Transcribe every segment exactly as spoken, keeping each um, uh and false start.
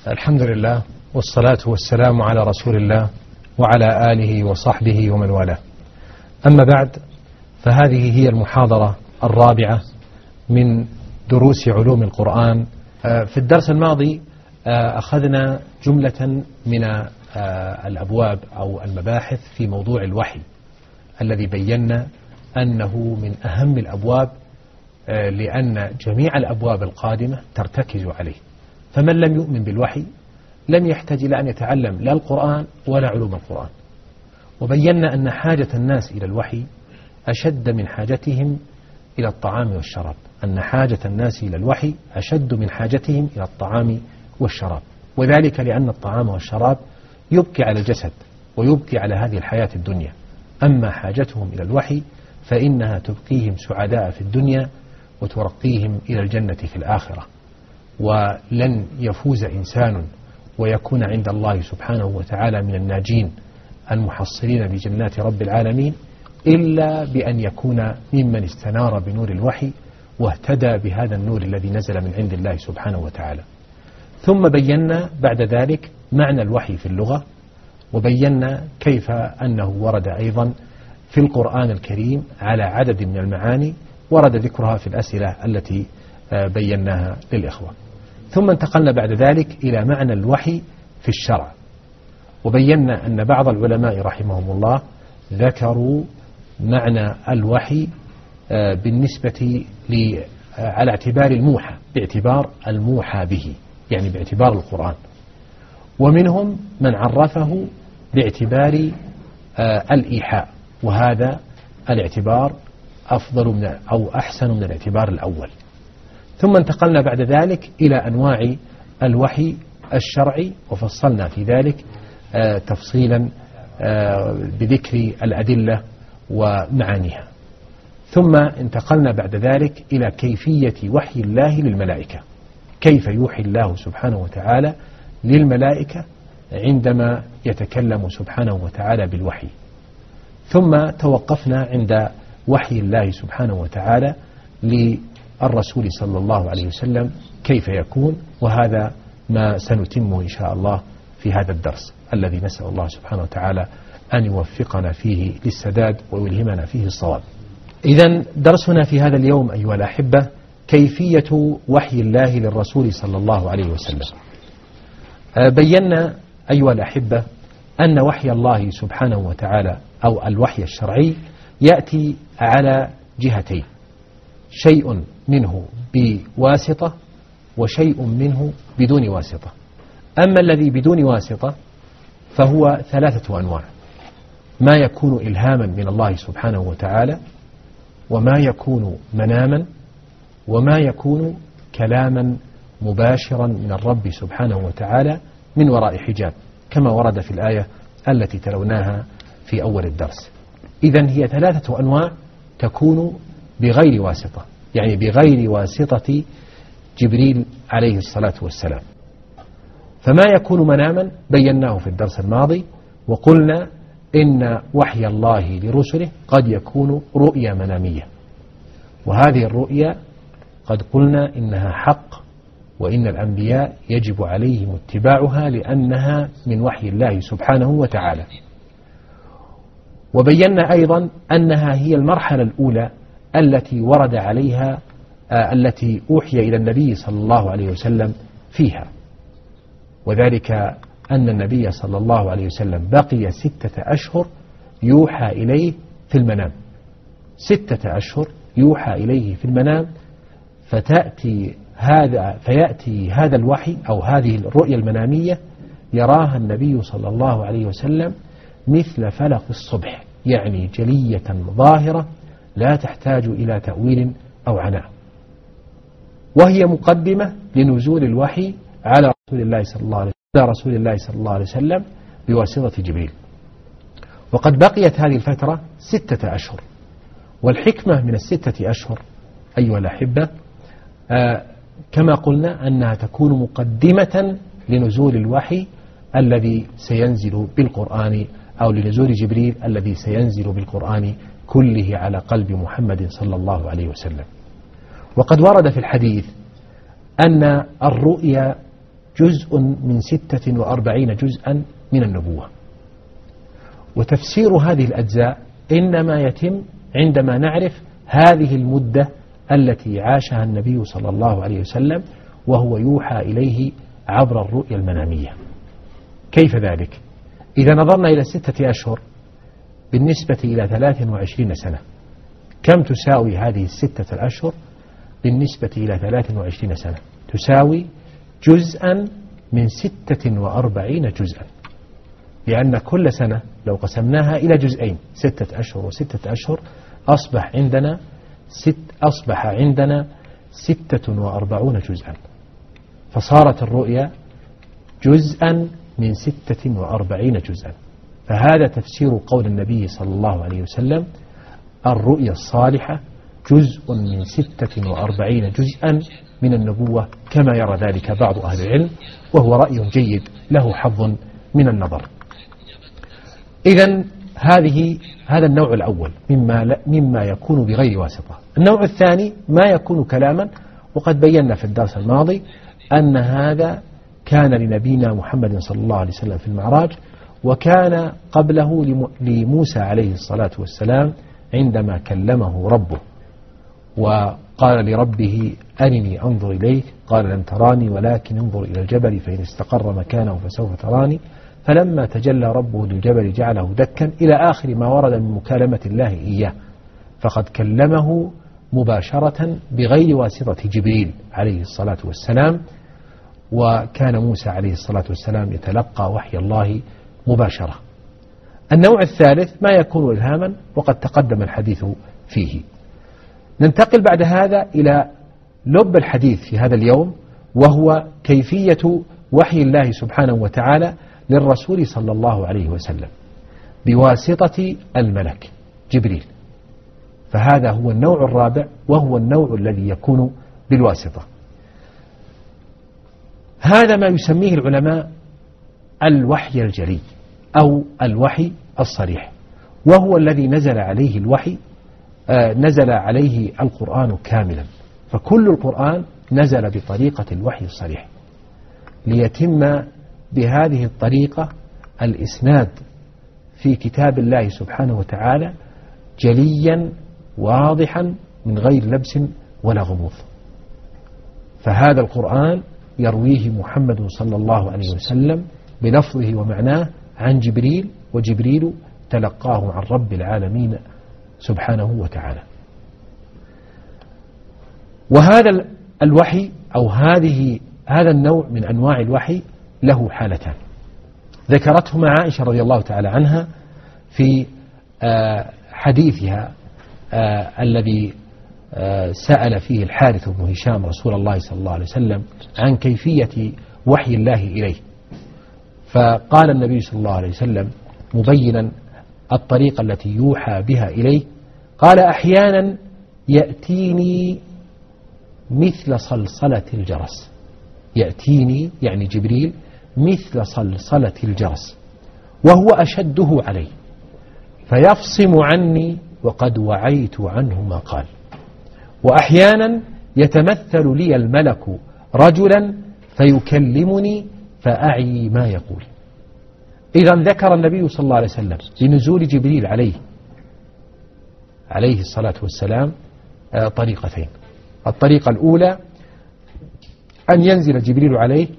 الحمد لله والصلاة والسلام على رسول الله وعلى آله وصحبه ومن والاه. أما بعد، فهذه هي المحاضرة الرابعة من دروس علوم القرآن. في الدرس الماضي أخذنا جملة من الأبواب أو المباحث في موضوع الوحي الذي بينا أنه من أهم الأبواب، لأن جميع الأبواب القادمة ترتكز عليه، فمن لم يؤمن بالوحي لم يحتاج إلى أن يتعلم لا القرآن ولا علوم القرآن. وبينا أن حاجة الناس إلى الوحي أشد من حاجتهم إلى الطعام والشراب، أن حاجة الناس إلى الوحي أشد من حاجتهم إلى الطعام والشراب، وذلك لأن الطعام والشراب يبكي على الجسد ويبكي على هذه الحياة الدنيا، أما حاجتهم إلى الوحي فإنها تبقيهم سعداء في الدنيا وترقيهم إلى الجنة في الآخرة. ولن يفوز إنسان ويكون عند الله سبحانه وتعالى من الناجين المحصلين بجنات رب العالمين إلا بأن يكون ممن استنار بنور الوحي واهتدى بهذا النور الذي نزل من عند الله سبحانه وتعالى. ثم بينا بعد ذلك معنى الوحي في اللغة، وبينا كيف أنه ورد أيضا في القرآن الكريم على عدد من المعاني ورد ذكرها في الأسئلة التي بيناها للإخوة. ثم انتقلنا بعد ذلك إلى معنى الوحي في الشرع، وبينا أن بعض العلماء رحمهم الله ذكروا معنى الوحي بالنسبة على اعتبار الموحى، باعتبار الموحى به، يعني باعتبار القرآن، ومنهم من عرفه باعتبار الإيحاء، وهذا الاعتبار أفضل من أو أحسن من الاعتبار الأول. ثم انتقلنا بعد ذلك إلى أنواع الوحي الشرعي، وفصلنا في ذلك تفصيلا بذكر الأدلة ومعانيها. ثم انتقلنا بعد ذلك إلى كيفية وحي الله للملائكة، كيف يوحي الله سبحانه وتعالى للملائكة عندما يتكلم سبحانه وتعالى بالوحي. ثم توقفنا عند وحي الله سبحانه وتعالى للرسول صلى الله عليه وسلم كيف يكون، وهذا ما سنتمه إن شاء الله في هذا الدرس الذي نسأل الله سبحانه وتعالى أن يوفقنا فيه للسداد ويلهمنا فيه الصواب. إذن درسنا في هذا اليوم أيها الأحبة كيفية وحي الله للرسول صلى الله عليه وسلم. بينا أيها الأحبة أن وحي الله سبحانه وتعالى أو الوحي الشرعي يأتي على جهتين، شيء منه بواسطة وشيء منه بدون واسطة. أما الذي بدون واسطة فهو ثلاثة أنواع: ما يكون إلهاما من الله سبحانه وتعالى، وما يكون مناما، وما يكون كلاما مباشرا من الرب سبحانه وتعالى من وراء حجاب، كما ورد في الآية التي تلوناها في أول الدرس. إذن هي ثلاثة أنواع تكون بغير واسطة، يعني بغير واسطة جبريل عليه الصلاة والسلام. فما يكون مناما بيناه في الدرس الماضي، وقلنا إن وحي الله لرسله قد يكون رؤيا منامية، وهذه الرؤيا قد قلنا إنها حق، وإن الأنبياء يجب عليهم اتباعها لأنها من وحي الله سبحانه وتعالى. وبينا أيضا أنها هي المرحلة الأولى التي ورد عليها آه التي أوحي إلى النبي صلى الله عليه وسلم فيها، وذلك أن النبي صلى الله عليه وسلم بقي ستة أشهر يوحى إليه في المنام، ستة أشهر يوحى إليه في المنام، فتأتي هذا فيأتي هذا الوحي أو هذه الرؤيا المنامية يراها النبي صلى الله عليه وسلم مثل فلق الصبح، يعني جلية ظاهرة لا تحتاج إلى تأويل أو عناء، وهي مقدمة لنزول الوحي على رسول الله صلى الله عليه وسلم على رسول الله صلى الله عليه وسلم بواسطة جبريل. وقد بقيت هذه الفترة ستة أشهر، والحكمة من الستة أشهر أيها الأحبة آه كما قلنا أنها تكون مقدمة لنزول الوحي الذي سينزل بالقرآن، أو لنزول جبريل الذي سينزل بالقرآن كله على قلب محمد صلى الله عليه وسلم. وقد ورد في الحديث أن الرؤيا جزء من ستة وأربعين جزءا من النبوة. وتفسير هذه الأجزاء إنما يتم عندما نعرف هذه المدة التي عاشها النبي صلى الله عليه وسلم وهو يوحى إليه عبر الرؤيا المنامية. كيف ذلك؟ إذا نظرنا إلى ستة أشهر بالنسبة إلى ثلاث وعشرين سنة، كم تساوي هذه الستة الأشهر بالنسبة إلى ثلاث وعشرين سنة؟ تساوي جزءا من ستة وأربعين جزءا، لأن كل سنة لو قسمناها إلى جزئين ستة أشهر وستة أشهر أصبح عندنا ست أصبح عندنا ستة وأربعون جزءا، فصارت الرؤيا جزءا من ستة وأربعين جزءا. فهذا تفسير قول النبي صلى الله عليه وسلم: الرؤيا الصالحة جزء من ستة وأربعين جزءا من النبوة، كما يرى ذلك بعض أهل العلم، وهو رأي جيد له حظ من النظر. إذن هذه هذا النوع الأول مما مما يكون بغير واسطة. النوع الثاني ما يكون كلاما، وقد بينا في الدرس الماضي أن هذا كان لنبينا محمد صلى الله عليه وسلم في المعراج، وكان قبله لموسى عليه الصلاة والسلام عندما كلمه ربه وقال لربه: أرني أنظر إليك، قال: لن تراني ولكن انظر إلى الجبل فإن استقر مكانه فسوف تراني، فلما تجلى ربه للجبل جعله دكا، إلى آخر ما ورد من مكالمة الله إياه. فقد كلمه مباشرة بغير واسطة جبريل عليه الصلاة والسلام، وكان موسى عليه الصلاة والسلام يتلقى وحي الله مباشرة. النوع الثالث ما يكون إلهاما، وقد تقدم الحديث فيه. ننتقل بعد هذا إلى لب الحديث في هذا اليوم، وهو كيفية وحي الله سبحانه وتعالى للرسول صلى الله عليه وسلم بواسطة الملك جبريل. فهذا هو النوع الرابع، وهو النوع الذي يكون بالواسطة. هذا ما يسميه العلماء الوحي الجلي أو الوحي الصريح، وهو الذي نزل عليه الوحي آه نزل عليه القرآن كاملا. فكل القرآن نزل بطريقة الوحي الصريح، ليتم بهذه الطريقة الإسناد في كتاب الله سبحانه وتعالى جليا واضحا من غير لبس ولا غموض. فهذا القرآن يرويه محمد صلى الله عليه وسلم بلفظه ومعناه عن جبريل، وجبريل تلقاه عن رب العالمين سبحانه وتعالى. وهذا الوحي أو هذه هذا النوع من أنواع الوحي له حالتان ذكرتهما عائشة رضي الله تعالى عنها في حديثها الذي سأل فيه الحارث بن هشام رسول الله صلى الله عليه وسلم عن كيفية وحي الله إليه، فقال النبي صلى الله عليه وسلم مبينا الطريقة التي يوحى بها إليه، قال: أحيانا يأتيني مثل صلصلة الجرس. يأتيني يعني جبريل مثل صلصلة الجرس، وهو أشده علي، فيفصم عني وقد وعيت عنه ما قال. وأحيانا يتمثل لي الملك رجلا فيكلمني فأعي ما يقول. إذا ذكر النبي صلى الله عليه وسلم لنزول جبريل عليه عليه الصلاة والسلام طريقتين. الطريقة الأولى أن ينزل جبريل عليه،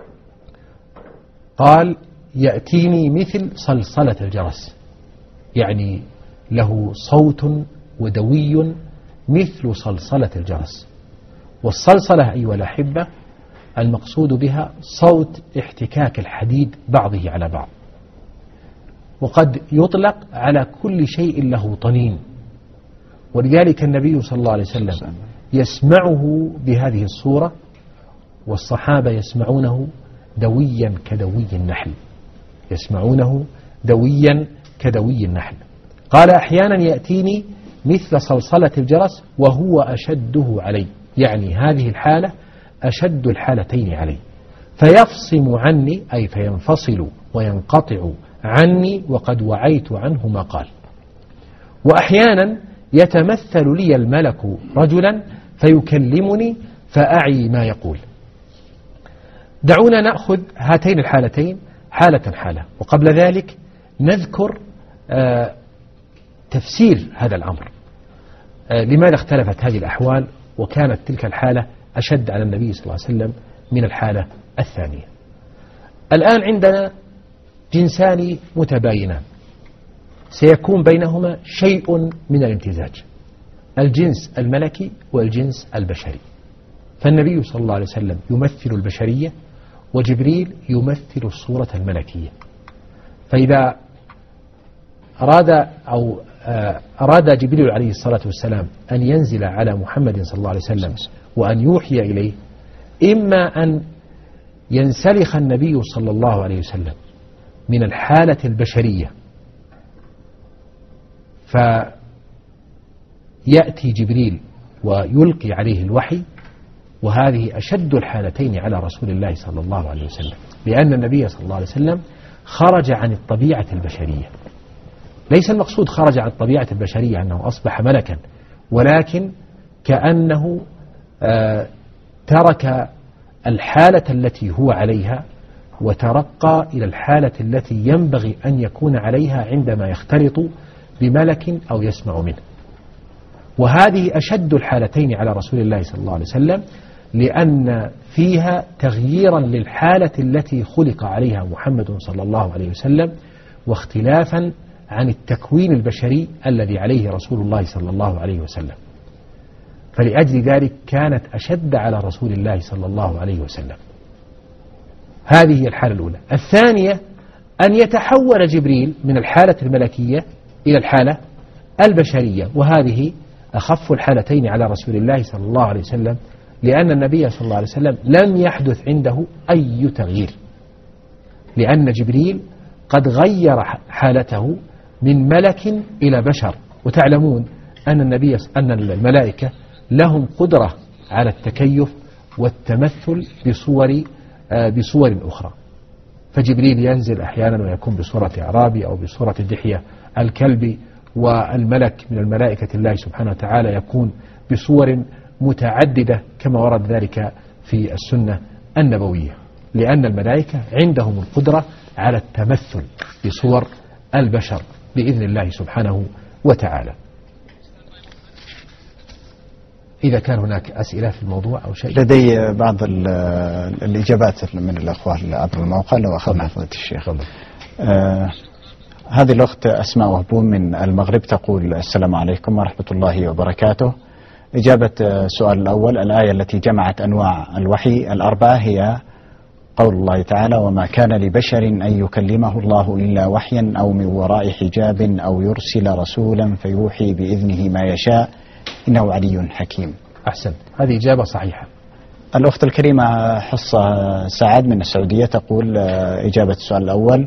قال: يأتيني مثل صلصلة الجرس، يعني له صوت ودوي مثل صلصلة الجرس. والصلصلة أيها الأحبة المقصود بها صوت احتكاك الحديد بعضه على بعض، وقد يطلق على كل شيء له طنين، ولذلك النبي صلى الله عليه وسلم يسمعه بهذه الصورة، والصحابة يسمعونه دويا كدوي النحل، يسمعونه دويا كدوي النحل. قال: أحيانا يأتيني مثل صلصلة الجرس وهو أشده علي، يعني هذه الحالة أشد الحالتين علي، فيفصم عني أي فينفصل وينقطع عني وقد وعيت عنه ما قال. وأحيانا يتمثل لي الملك رجلا فيكلمني فأعي ما يقول. دعونا نأخذ هاتين الحالتين حالة حالة، وقبل ذلك نذكر آه تفسير هذا الأمر. آه لماذا اختلفت هذه الأحوال وكانت تلك الحالة أشد على النبي صلى الله عليه وسلم من الحالة الثانية؟ الآن عندنا جنسان متباينان سيكون بينهما شيء من الامتزاج، الجنس الملكي والجنس البشري. فالنبي صلى الله عليه وسلم يمثل البشرية وجبريل يمثل الصورة الملكية. فإذا أراد أو أراد جبريل عليه الصلاة والسلام أن ينزل على محمد صلى الله عليه وسلم وأن يوحي إليه، إما أن ينسلخ النبي صلى الله عليه وسلم من الحالة البشرية فيأتي جبريل ويلقي عليه الوحي، وهذه أشد الحالتين على رسول الله صلى الله عليه وسلم، لأن النبي صلى الله عليه وسلم خرج عن الطبيعة البشرية. ليس المقصود خرج عن الطبيعة البشرية أنه أصبح ملكا، ولكن كأنه آه ترك الحالة التي هو عليها وترقى إلى الحالة التي ينبغي أن يكون عليها عندما يختلط بملك أو يسمع منه. وهذه أشد الحالتين على رسول الله صلى الله عليه وسلم، لأن فيها تغييرا للحالة التي خلق عليها محمد صلى الله عليه وسلم، واختلافا عن التكوين البشري الذي عليه رسول الله صلى الله عليه وسلم. فلأجل ذلك كانت أشد على رسول الله صلى الله عليه وسلم. هذه هي الحالة الأولى. الثانية أن يتحول جبريل من الحالة الملكية إلى الحالة البشرية، وهذه أخف الحالتين على رسول الله صلى الله عليه وسلم، لأن النبي صلى الله عليه وسلم لم يحدث عنده أي تغيير، لأن جبريل قد غير حالته من ملك إلى بشر. وتعلمون أن النبي أن الملائكة لهم قدرة على التكيف والتمثل بصور بصور أخرى، فجبريل ينزل أحيانا ويكون بصورة أعرابي أو بصورة دحية الكلب، والملك من الملائكة الله سبحانه وتعالى يكون بصور متعددة كما ورد ذلك في السنة النبوية، لأن الملائكة عندهم القدرة على التمثل بصور البشر بإذن الله سبحانه وتعالى. إذا كان هناك أسئلة في الموضوع أو شيء. لدي بعض الإجابات من الأخوة عبر الموقع لو أخذنا فضيلة الشيخ. آه هذه الأخت أسماء وهبون من المغرب تقول: السلام عليكم ورحمة الله وبركاته. إجابة سؤال الأول: الآية التي جمعت أنواع الوحي الأربعة هي قول الله تعالى: وما كان لبشر أن يكلمه الله إلا وحيا أو من وراء حجاب أو يرسل رسولا فيوحي بإذنه ما يشاء إنه علي حكيم. أحسن، هذه إجابة صحيحة. الأخت الكريمة حصة سعد من السعودية تقول إجابة السؤال الأول: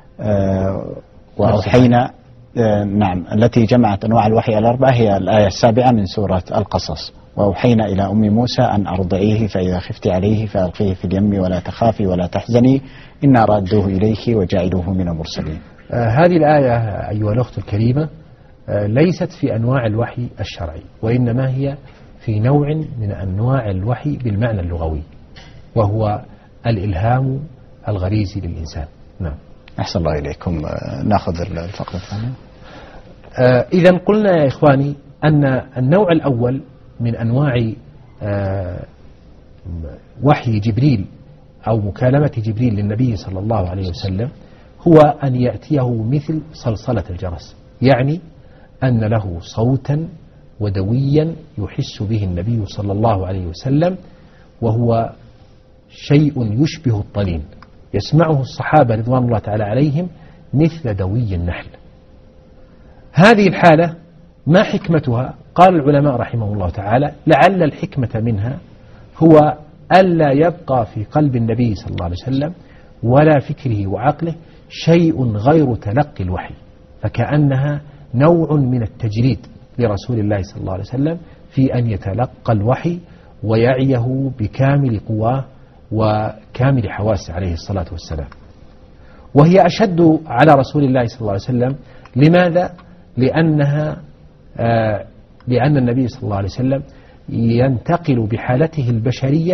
وأوحينا نعم التي جمعت أنواع الوحي الأربعة هي الآية السابعة من سورة القصص: وأوحينا إلى أم موسى أن أرضعيه فإذا خفت عليه فألقيه في اليم ولا تخافي ولا تحزني إنا رادوه إليك وجعلوه من المرسلين. آه هذه الآية أيها الأخت الكريمة آه ليست في أنواع الوحي الشرعي، وإنما هي في نوع من أنواع الوحي بالمعنى اللغوي، وهو الإلهام الغريزي للإنسان. نعم. أحسن الله إليكم. آه نأخذ الفقرة الثانية. آه إذا قلنا يا إخواني أن النوع الأول من أنواع آه وحي جبريل أو مكالمة جبريل للنبي صلى الله عليه وسلم هو أن يأتيه مثل صلصلة الجرس، يعني أن له صوتا ودويا يحس به النبي صلى الله عليه وسلم، وهو شيء يشبه الطلين يسمعه الصحابة رضوان الله تعالى عليهم مثل دوي النحل. هذه الحالة ما حكمتها؟ قال العلماء رحمه الله تعالى: لعل الحكمة منها هو ألا يبقى في قلب النبي صلى الله عليه وسلم ولا فكره وعقله شيء غير تلقي الوحي، فكأنها نوع من التجريد لرسول الله صلى الله عليه وسلم في أن يتلقى الوحي ويعيه بكامل قواه وكامل حواسه عليه الصلاة والسلام. وهي أشد على رسول الله صلى الله عليه وسلم. لماذا؟ لأنها آه لأن النبي صلى الله عليه وسلم ينتقل بحالته البشرية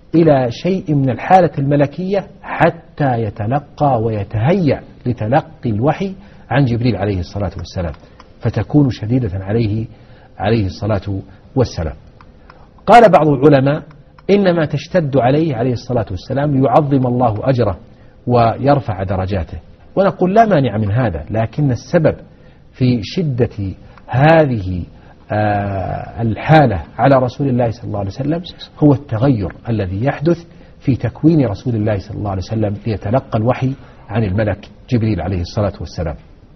إلى شيء من الحالة الملكية حتى يتلقى ويتهيأ لتلقي الوحي عن جبريل عليه الصلاة والسلام، فتكون شديدة عليه عليه الصلاة والسلام. قال بعض العلماء إنما تشتد عليه عليه الصلاة والسلام ليعظم الله أجره ويرفع درجاته، ونقول لا مانع من هذا، لكن السبب في شدة هذه الحالة على رسول الله صلى الله عليه وسلم هو التغير الذي يحدث في تكوين رسول الله صلى الله عليه وسلم ليتلقى الوحي عن الملك جبريل عليه الصلاة والسلام.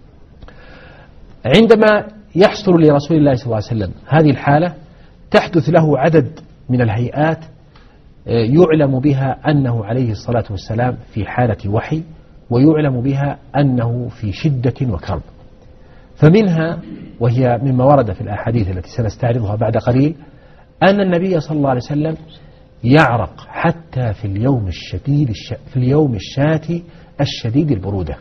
عندما يحصل لرسول الله صلى الله عليه وسلم هذه الحالة تحدث له عدد من الهيئات يعلم بها أنه عليه الصلاة والسلام في حالة وحي، ويعلم بها أنه في شدة وكرب. فمنها، وهي مما ورد في الأحاديث التي سنستعرضها بعد قليل، أن النبي صلى الله عليه وسلم يعرق حتى في اليوم الشديد الش... في اليوم الشاتي الشديد البرودة،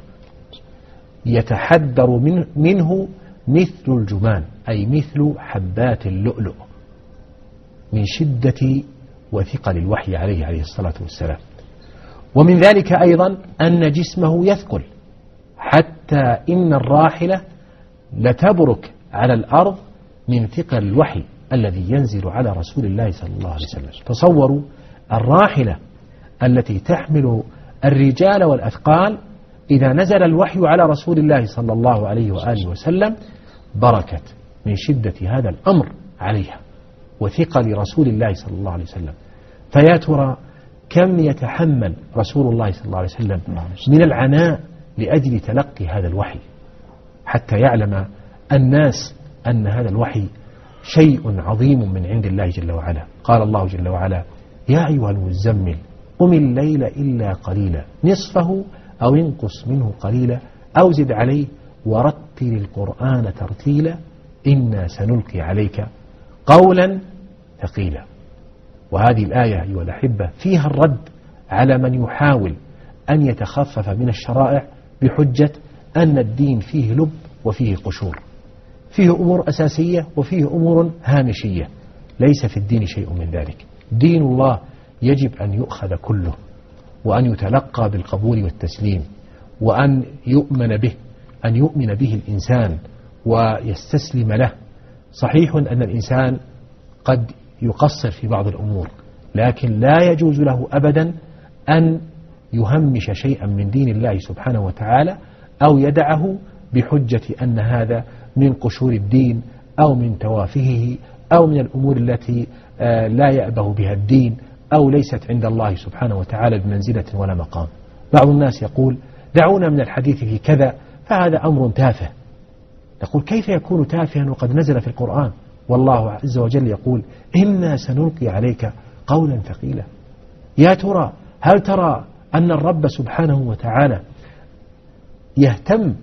يتحدر من... منه مثل الجمان، أي مثل حبات اللؤلؤ، من شدة وثقل الوحي عليه عليه الصلاة والسلام. ومن ذلك أيضا أن جسمه يثقل حتى إن الراحلة لتبرك على الأرض من ثقل الوحي الذي ينزل على رسول الله صلى الله عليه وسلم. تصوروا الراحلة التي تحمل الرجال والأثقال، إذا نزل الوحي على رسول الله صلى الله عليه وآله وسلم بركت من شدة هذا الأمر عليها وثقل رسول الله صلى الله عليه وسلم. فيا ترى كم يتحمل رسول الله صلى الله عليه وسلم من العناء لأجل تلقي هذا الوحي، حتى يعلم الناس أن هذا الوحي شيء عظيم من عند الله جل وعلا. قال الله جل وعلا: يا أيها المزمل قم الليل إلا قليلا نصفه أو انقص منه قليلا أو زد عليه ورتل القرآن ترتيلا إنا سنلقي عليك قولا ثقيلا. وهذه الآية أيها الأحبة فيها الرد على من يحاول أن يتخفف من الشرائع بحجة أن الدين فيه لب وفيه قشور، فيه أمور أساسية وفيه أمور هامشية. ليس في الدين شيء من ذلك. دين الله يجب أن يؤخذ كله، وأن يتلقى بالقبول والتسليم، وأن يؤمن به، أن يؤمن به الإنسان ويستسلم له. صحيح أن الإنسان قد يقصر في بعض الأمور، لكن لا يجوز له أبدا أن يهمش شيئا من دين الله سبحانه وتعالى أو يدعه بحجة أن هذا من قشور الدين أو من توافهه أو من الأمور التي لا يأبه بها الدين أو ليست عند الله سبحانه وتعالى بمنزلة ولا مقام. بعض الناس يقول: دعونا من الحديث في كذا، فهذا أمر تافه. نقول: كيف يكون تافها وقد نزل في القرآن؟ والله عز وجل يقول: إنا سنلقي عليك قولا ثقيلا. يا ترى هل ترى أن الرب سبحانه وتعالى يهتم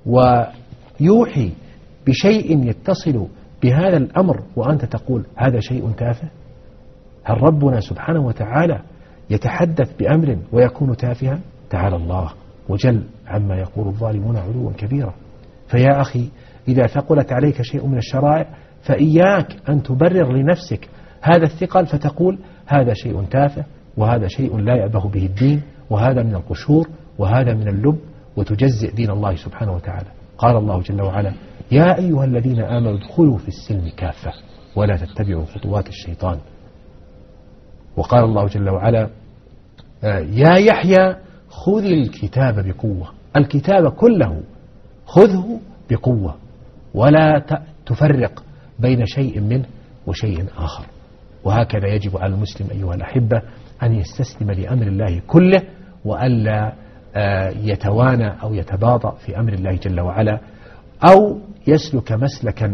ويوحي بشيء يتصل بهذا الأمر وأنت تقول هذا شيء تافه؟ هل ربنا سبحانه وتعالى يتحدث بأمر ويكون تافها؟ تعالى الله وجل عما يقول الظالمون علوا كبيرا. فيا أخي، إذا ثقلت عليك شيء من الشرائع فإياك أن تبرر لنفسك هذا الثقل فتقول هذا شيء تافه، وهذا شيء لا يأبه به الدين، وهذا من القشور، وهذا من اللب، وتجزئ دين الله سبحانه وتعالى. قال الله جل وعلا: يا أيها الذين آمنوا ادخلوا في السلم كافة ولا تتبعوا خطوات الشيطان. وقال الله جل وعلا: يا يحيى خذ الكتاب بقوة. الكتاب كله خذه بقوة ولا تفرق بين شيء منه وشيء آخر. وهكذا يجب على المسلم أيها الأحبة أن يستسلم لأمر الله كله، وألا يتوانى أو يتباطأ في أمر الله جل وعلا، أو يسلك مسلكا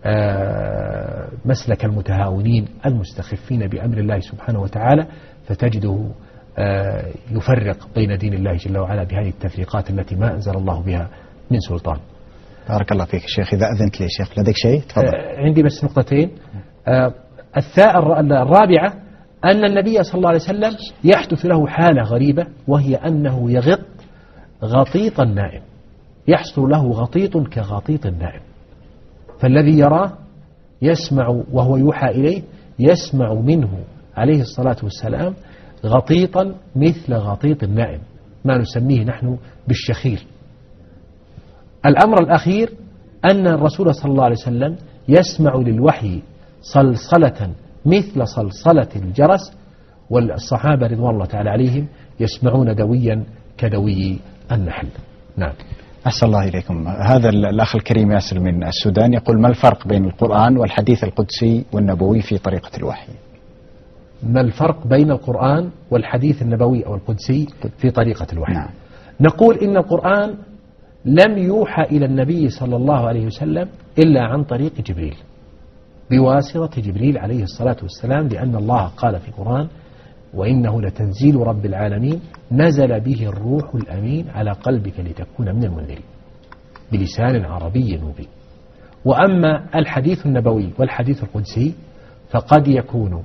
مسلك المتهاونين المستخفين بأمر الله سبحانه وتعالى، فتجده يفرق بين دين الله جل وعلا بهذه التفريقات التي ما أنزل الله بها من سلطان. بارك الله فيك شيخ. إذا أذنت لي شيخ لديك شيء تفضل. عندي بس نقطتين. الثاء الرابعة أن النبي صلى الله عليه وسلم يحدث له حالة غريبة، وهي أنه يغط غطيط النائم، يحصل له غطيط كغطيط النائم، فالذي يراه يسمع وهو يوحى إليه، يسمع منه عليه الصلاة والسلام غطيطا مثل غطيط النائم، ما نسميه نحن بالشخير. الأمر الأخير أن الرسول صلى الله عليه وسلم يسمع للوحي صلصلة مثل صلصلة الجرس، والصحابة رضوان الله تعالى عليهم يسمعون دويا كدوي النحل. نعم. أحسن الله إليكم. هذا الأخ الكريم ياسر من السودان يقول: ما الفرق بين القرآن والحديث القدسي والنبوي في طريقة الوحي؟ ما الفرق بين القرآن والحديث النبوي أو القدسي في طريقة الوحي؟ نعم. نقول إن القرآن لم يوحى إلى النبي صلى الله عليه وسلم إلا عن طريق جبريل، بواسطة جبريل عليه الصلاة والسلام، لأن الله قال في القرآن: وإنه لتنزيل رب العالمين نزل به الروح الأمين على قلبك لتكون من المنذرين، بلسان عربي مبين. وأما الحديث النبوي والحديث القدسي فقد يكون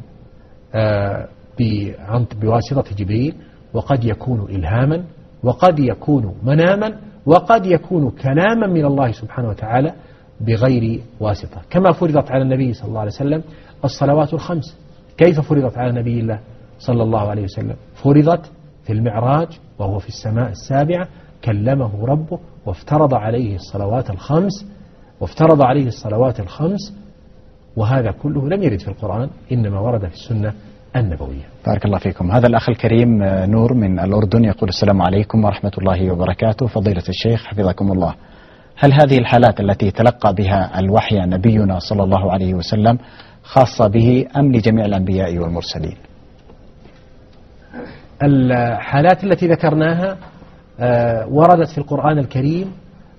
بواسطة جبريل، وقد يكون إلهاما، وقد يكون مناما، وقد يكون كلاما من الله سبحانه وتعالى بغير واسطة، كما فرضت على النبي صلى الله عليه وسلم الصلوات الخمس. كيف فرضت على نبي الله صلى الله عليه وسلم؟ فرضت في المعراج وهو في السماء السابعة، كلمه ربه وافترض عليه الصلوات الخمس وافترض عليه الصلوات الخمس وهذا كله لم يرد في القرآن، إنما ورد في السنة النبوية. بارك الله فيكم. هذا الأخ الكريم نور من الأردن يقول: السلام عليكم ورحمة الله وبركاته، فضيلة الشيخ حفظكم الله، هل هذه الحالات التي تلقى بها الوحي نبينا صلى الله عليه وسلم خاصة به أم لجميع الأنبياء والمرسلين؟ الحالات التي ذكرناها وردت في القرآن الكريم،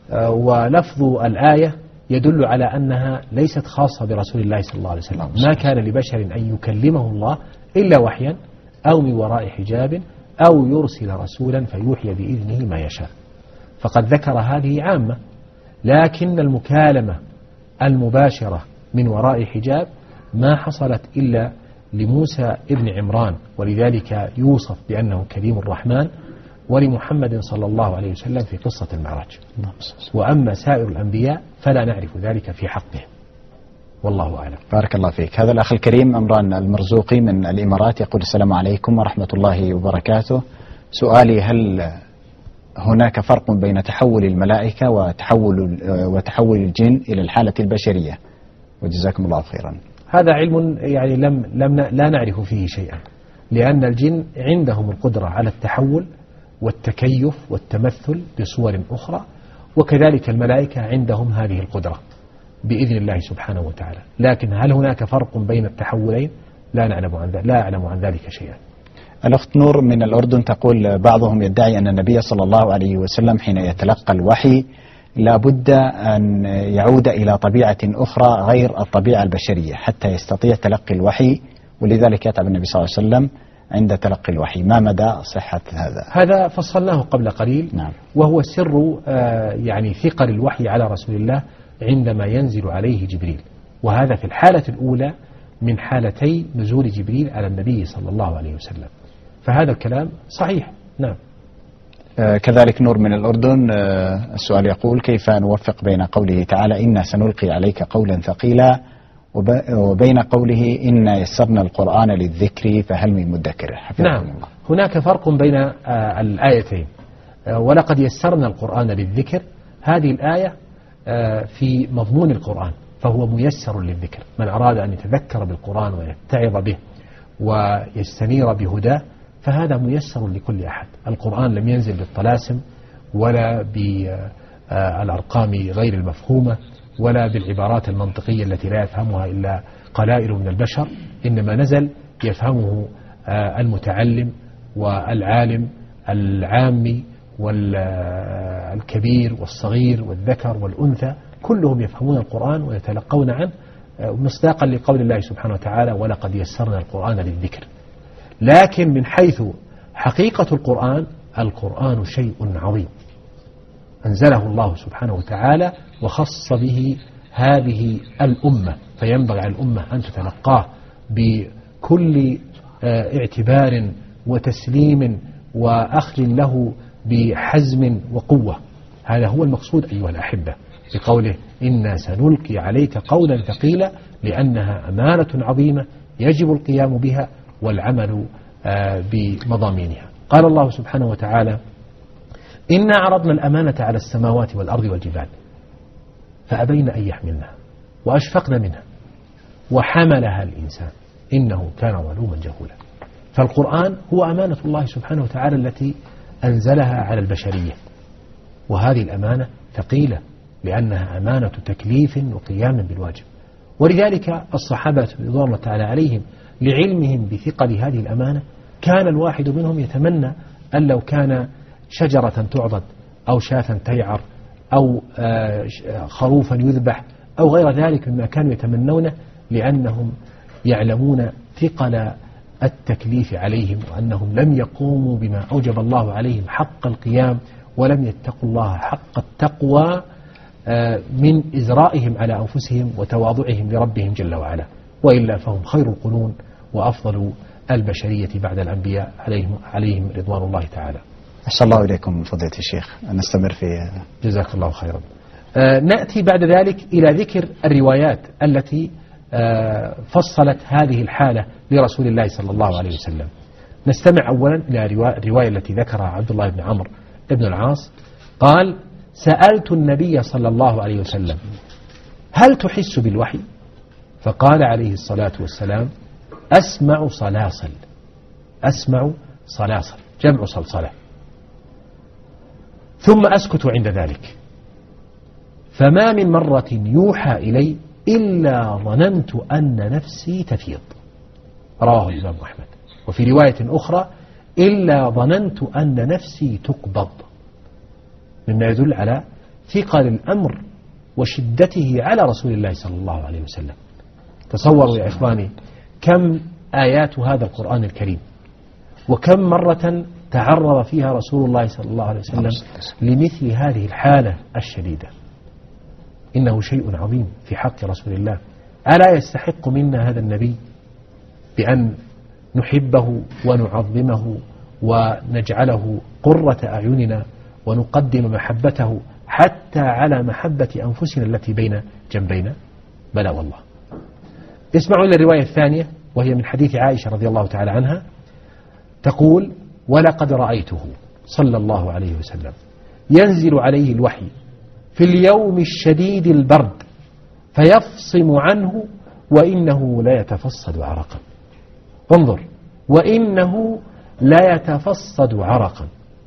ولفظ الآية يدل على أنها ليست خاصة برسول الله صلى الله عليه وسلم. ما كان لبشر أن يكلمه الله إلا وحيا أو من وراء حجاب أو يرسل رسولا فيوحي بإذنه ما يشاء، فقد ذكر هذه عامة. لكن المكالمة المباشرة من وراء حجاب ما حصلت إلا لموسى ابن عمران، ولذلك يوصف بأنه كريم الرحمن، ولمحمد صلى الله عليه وسلم في قصة المعراج. وأما سائر الأنبياء فلا نعرف ذلك في حقه، والله أعلم. بارك الله فيك. هذا الأخ الكريم أمران المرزوقي من الإمارات يقول: السلام عليكم ورحمة الله وبركاته، سؤالي: هل هناك فرق بين تحول الملائكة وتحول وتحول الجن إلى الحالة البشرية؟ وجزاكم الله خيرا. هذا علم يعني لم لم لا نعرف فيه شيئا، لأن الجن عندهم القدرة على التحول والتكيف والتمثل بصور أخرى، وكذلك الملائكة عندهم هذه القدرة بإذن الله سبحانه وتعالى. لكن هل هناك فرق بين التحولين؟ لا نعلم عن ذلك، لا أعلم عن ذلك شيئا. الأخت نور من الأردن تقول: بعضهم يدعي أن النبي صلى الله عليه وسلم حين يتلقى الوحي لابد أن يعود إلى طبيعة أخرى غير الطبيعة البشرية حتى يستطيع تلقي الوحي، ولذلك يتعب النبي صلى الله عليه وسلم عند تلقي الوحي. ما مدى صحة هذا؟ هذا فصلناه قبل قليل. نعم. وهو سر يعني ثقل الوحي على رسول الله عندما ينزل عليه جبريل، وهذا في الحالة الأولى من حالتي نزول جبريل على النبي صلى الله عليه وسلم، فهذا الكلام صحيح. نعم. آه كذلك نور من الأردن آه السؤال يقول: كيف نوفق بين قوله تعالى إنا سنلقي عليك قولا ثقيلا وبين قوله إنا يسرنا القرآن للذكر فهل من مدكر؟ نعم الله. هناك فرق بين آه الآيتين. آه ولقد يسرنا القرآن للذكر، هذه الآية آه في مضمون القرآن، فهو ميسر للذكر. من أراد أن يتذكر بالقرآن ويتعظ به ويستنير بهداه فهذا ميسر لكل أحد. القرآن لم ينزل بالطلاسم ولا بالأرقام غير المفهومة ولا بالعبارات المنطقية التي لا يفهمها إلا قلائل من البشر، إنما نزل يفهمه المتعلم والعالم العامي والكبير والصغير والذكر والأنثى، كلهم يفهمون القرآن ويتلقون عنه، مصداقا لقول الله سبحانه وتعالى ولقد يسرنا القرآن للذكر. لكن من حيث حقيقة القرآن، القرآن شيء عظيم أنزله الله سبحانه وتعالى وخص به هذه الأمة، فينبغي على الأمة أن تتلقاه بكل اعتبار وتسليم وأخذ له بحزم وقوة. هذا هو المقصود أيها الأحبة بقوله إنا سنلقي عليك قولا ثقيلا، لأنها أمانة عظيمة يجب القيام بها والعمل بمضامينها. قال الله سبحانه وتعالى: إنا عرضنا الأمانة على السماوات والأرض والجبال فأبين أن يحملنها وأشفقن منها وحملها الإنسان إنه كان ظلوما جهولا. فالقرآن هو أمانة الله سبحانه وتعالى التي أنزلها على البشرية، وهذه الأمانة ثقيلة لأنها أمانة تكليف وقيام بالواجب. ولذلك الصحابة رضوان الله تعالى عليهم لعلمهم بثقل هذه الأمانة كان الواحد منهم يتمنى أن لو كان شجرة تعضد أو شاة تيعر أو خروفا يذبح أو غير ذلك مما كانوا يتمنونه، لأنهم يعلمون ثقل التكليف عليهم وأنهم لم يقوموا بما أوجب الله عليهم حق القيام ولم يتقوا الله حق التقوى من إزرائهم على أنفسهم وتواضعهم لربهم جل وعلا، وإلا فهم خير القرون وأفضل البشرية بعد الأنبياء عليهم, عليهم رضوان الله تعالى. أحسن الله إليكم فضيلة الشيخ، نستمر في جزاك الله خيرا. آه نأتي بعد ذلك إلى ذكر الروايات التي آه فصلت هذه الحالة لرسول الله صلى الله عليه وسلم. نستمع أولا إلى الرواية التي ذكرها عبد الله بن عمرو بن العاص قال: سألت النبي صلى الله عليه وسلم: هل تحس بالوحي؟ فقال عليه الصلاة والسلام: أسمع صلاصل. أسمع صلاصل جمع صلصلة، ثم أسكت عند ذلك، فما من مرة يوحى إلي إلا ظننت أن نفسي تفيض. رواه الإمام أحمد. وفي رواية أخرى: إلا ظننت أن نفسي تقبض، مما يدل على ثقل الأمر وشدته على رسول الله صلى الله عليه وسلم. تصوروا يا إخواني كم آيات هذا القرآن الكريم، وكم مرة تعرض فيها رسول الله صلى الله عليه وسلم لمثل هذه الحالة الشديدة. إنه شيء عظيم في حق رسول الله. ألا يستحق منا هذا النبي بأن نحبه ونعظمه ونجعله قرة أعيننا ونقدم محبته حتى على محبة أنفسنا التي بين جنبينا؟ بلى والله. اسمعوا إلى الرواية الثانية وهي من حديث عائشة رضي الله تعالى عنها تقول: ولقد رأيته صلى الله عليه وسلم ينزل عليه الوحي في اليوم الشديد البرد فيفصم عنه وإنه لا يتفصد عرقا. انظر، وإنه لا يتفصد عرقا.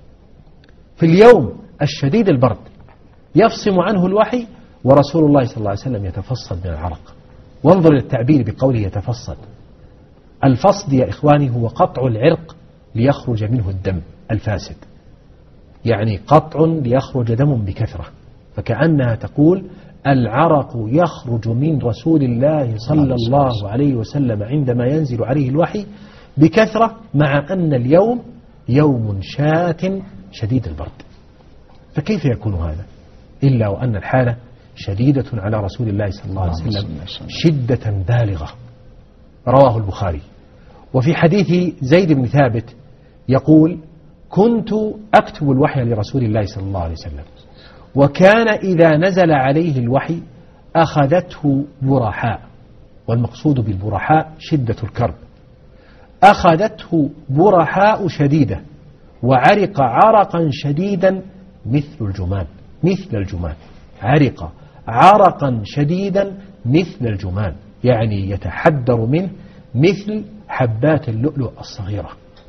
في اليوم الشديد البرد يفصم عنه الوحي ورسول الله صلى الله عليه وسلم يتفصد من العرق. وانظر للتعبير بقوله يتفصد. الفصد يا إخواني هو قطع العرق ليخرج منه الدم الفاسد، يعني قطع ليخرج دم بكثرة، فكأنها تقول العرق يخرج من رسول الله صلى الله عليه وسلم عندما ينزل عليه الوحي بكثرة، مع أن اليوم يوم شات شديد البرد. فكيف يكون هذا إلا وأن الحالة شديدة على رسول الله صلى الله عليه وسلم شدة بالغة. رواه البخاري. وفي حديث زيد بن ثابت يقول: كنت أكتب الوحي لرسول الله صلى الله عليه وسلم، وكان إذا نزل عليه الوحي أخذته برحاء، والمقصود بالبرحاء شدة الكرب، أخذته برحاء شديدة وعرق عرقا شديدا مثل الجمان. مثل الجمان، عرق عرقا شديدا مثل الجمان، يعني يتحدر منه مثل حبات اللؤلؤ الصغيرة.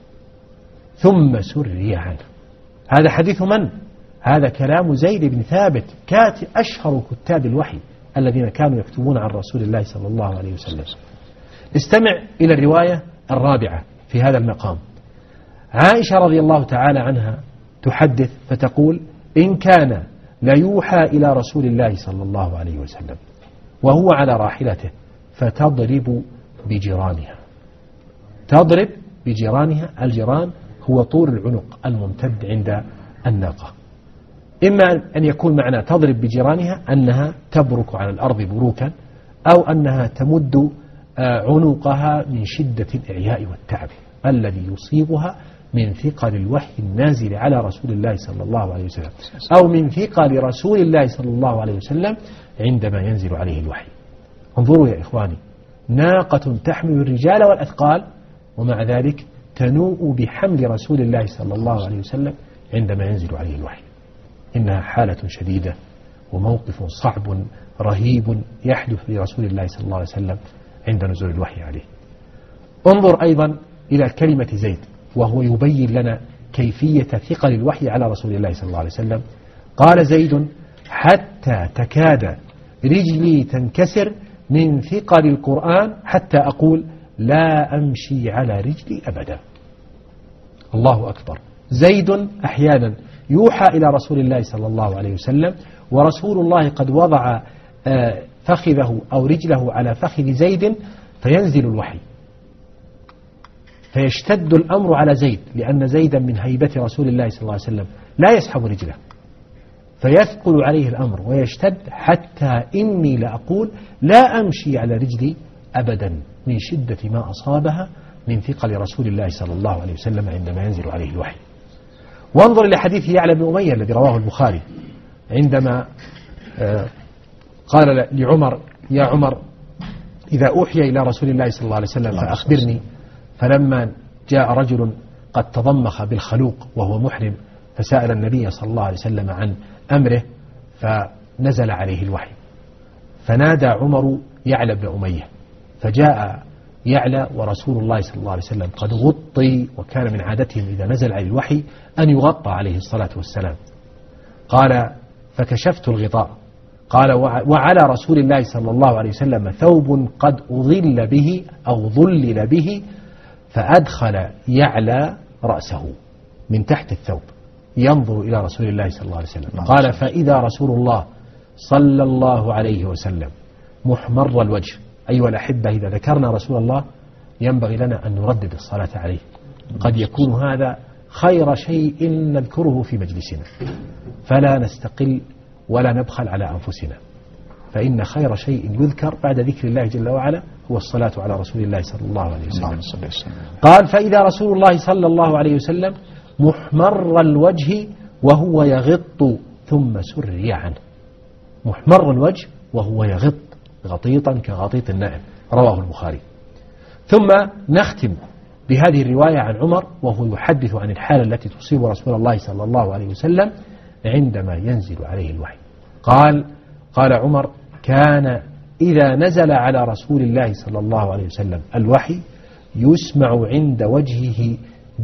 ثم سري عنه. هذا حديث من؟ هذا كلام زيد بن ثابت، كاتب أشهر كتاب الوحي الذين كانوا يكتبون عن رسول الله صلى الله عليه وسلم. استمع إلى الرواية الرابعة في هذا المقام. عائشة رضي الله تعالى عنها تحدث فتقول: إن كان ليوحى إلى رسول الله صلى الله عليه وسلم وهو على راحلته فتضرب بجيرانها. تضرب بجيرانها، الجيران هو طول العنق الممتد عند الناقة. إما أن يكون معنى تضرب بجيرانها أنها تبرك على الأرض بروكا، أو أنها تمد عنقها من شدة الإعياء والتعب الذي يصيبها من ثقل الوحي النازل على رسول الله صلى الله عليه وسلم، أو من ثقل رسول الله صلى الله عليه وسلم عندما ينزل عليه الوحي. انظروا يا إخواني، ناقة تحمل الرجال والأثقال ومع ذلك تنوء بحمل رسول الله صلى الله عليه وسلم عندما ينزل عليه الوحي. إنها حالة شديدة وموقف صعب رهيب يحدث لرسول الله صلى الله عليه وسلم عند نزول الوحي عليه. انظر أيضا إلى كلمة زيد، وهو يبين لنا كيفية ثقل الوحي على رسول الله صلى الله عليه وسلم. قال زيد: حتى تكاد رجلي تنكسر من ثقل القرآن حتى أقول لا أمشي على رجلي أبدا. الله أكبر. زيد أحيانا يوحى إلى رسول الله صلى الله عليه وسلم، ورسول الله قد وضع فخذه أو رجله على فخذ زيد، فينزل الوحي فيشتد الأمر على زيد، لأن زيدا من هيبة رسول الله صلى الله عليه وسلم لا يسحب رجله، فيثقل عليه الأمر ويشتد حتى إني لأقول لا أمشي على رجلي أبدا من شدة ما أصابها من ثقل رسول الله صلى الله عليه وسلم عندما ينزل عليه الوحي. وانظر إلى حديث يعلى بن أمية الذي رواه البخاري، عندما قال لعمر: يا عمر، إذا أوحي إلى رسول الله صلى الله عليه وسلم فأخبرني. فلما جاء رجل قد تضمخ بالخلوق وهو محرم فسأل النبي صلى الله عليه وسلم عن أمره، فنزل عليه الوحي، فنادى عمر يعلى بن أمية، فجاء يعلى ورسول الله صلى الله عليه وسلم قد غطي، وكان من عادتهم إذا نزل عليه الوحي أن يغطى عليه الصلاة والسلام. قال: فكشفت الغطاء. قال: وعلى رسول الله صلى الله عليه وسلم ثوب قد أظل به أو ظلل به، فأدخل يعلى رأسه من تحت الثوب ينظر إلى رسول الله صلى الله عليه وسلم. قال: فإذا رسول الله صلى الله عليه وسلم محمر الوجه. أيها الأحبة، إذا ذكرنا رسول الله ينبغي لنا أن نردد الصلاة عليه. قد يكون هذا خير شيء نذكره في مجلسنا، فلا نستقل ولا نبخل على أنفسنا، فإن خير شيء يذكر بعد ذكر الله جل وعلا هو الصلاة على رسول الله صلى الله عليه وسلم. قال: فإذا رسول الله صلى الله عليه وسلم محمر الوجه وهو يغط ثم سري عنه. محمر الوجه وهو يغط غطيطا كغطيط النائم، رواه البخاري. ثم نختم بهذه الرواية عن عمر وهو يحدث عن الحالة التي تصيب رسول الله صلى الله عليه وسلم عندما ينزل عليه الوحي. قال قال عمر: كان إذا نزل على رسول الله صلى الله عليه وسلم الوحي يسمع عند وجهه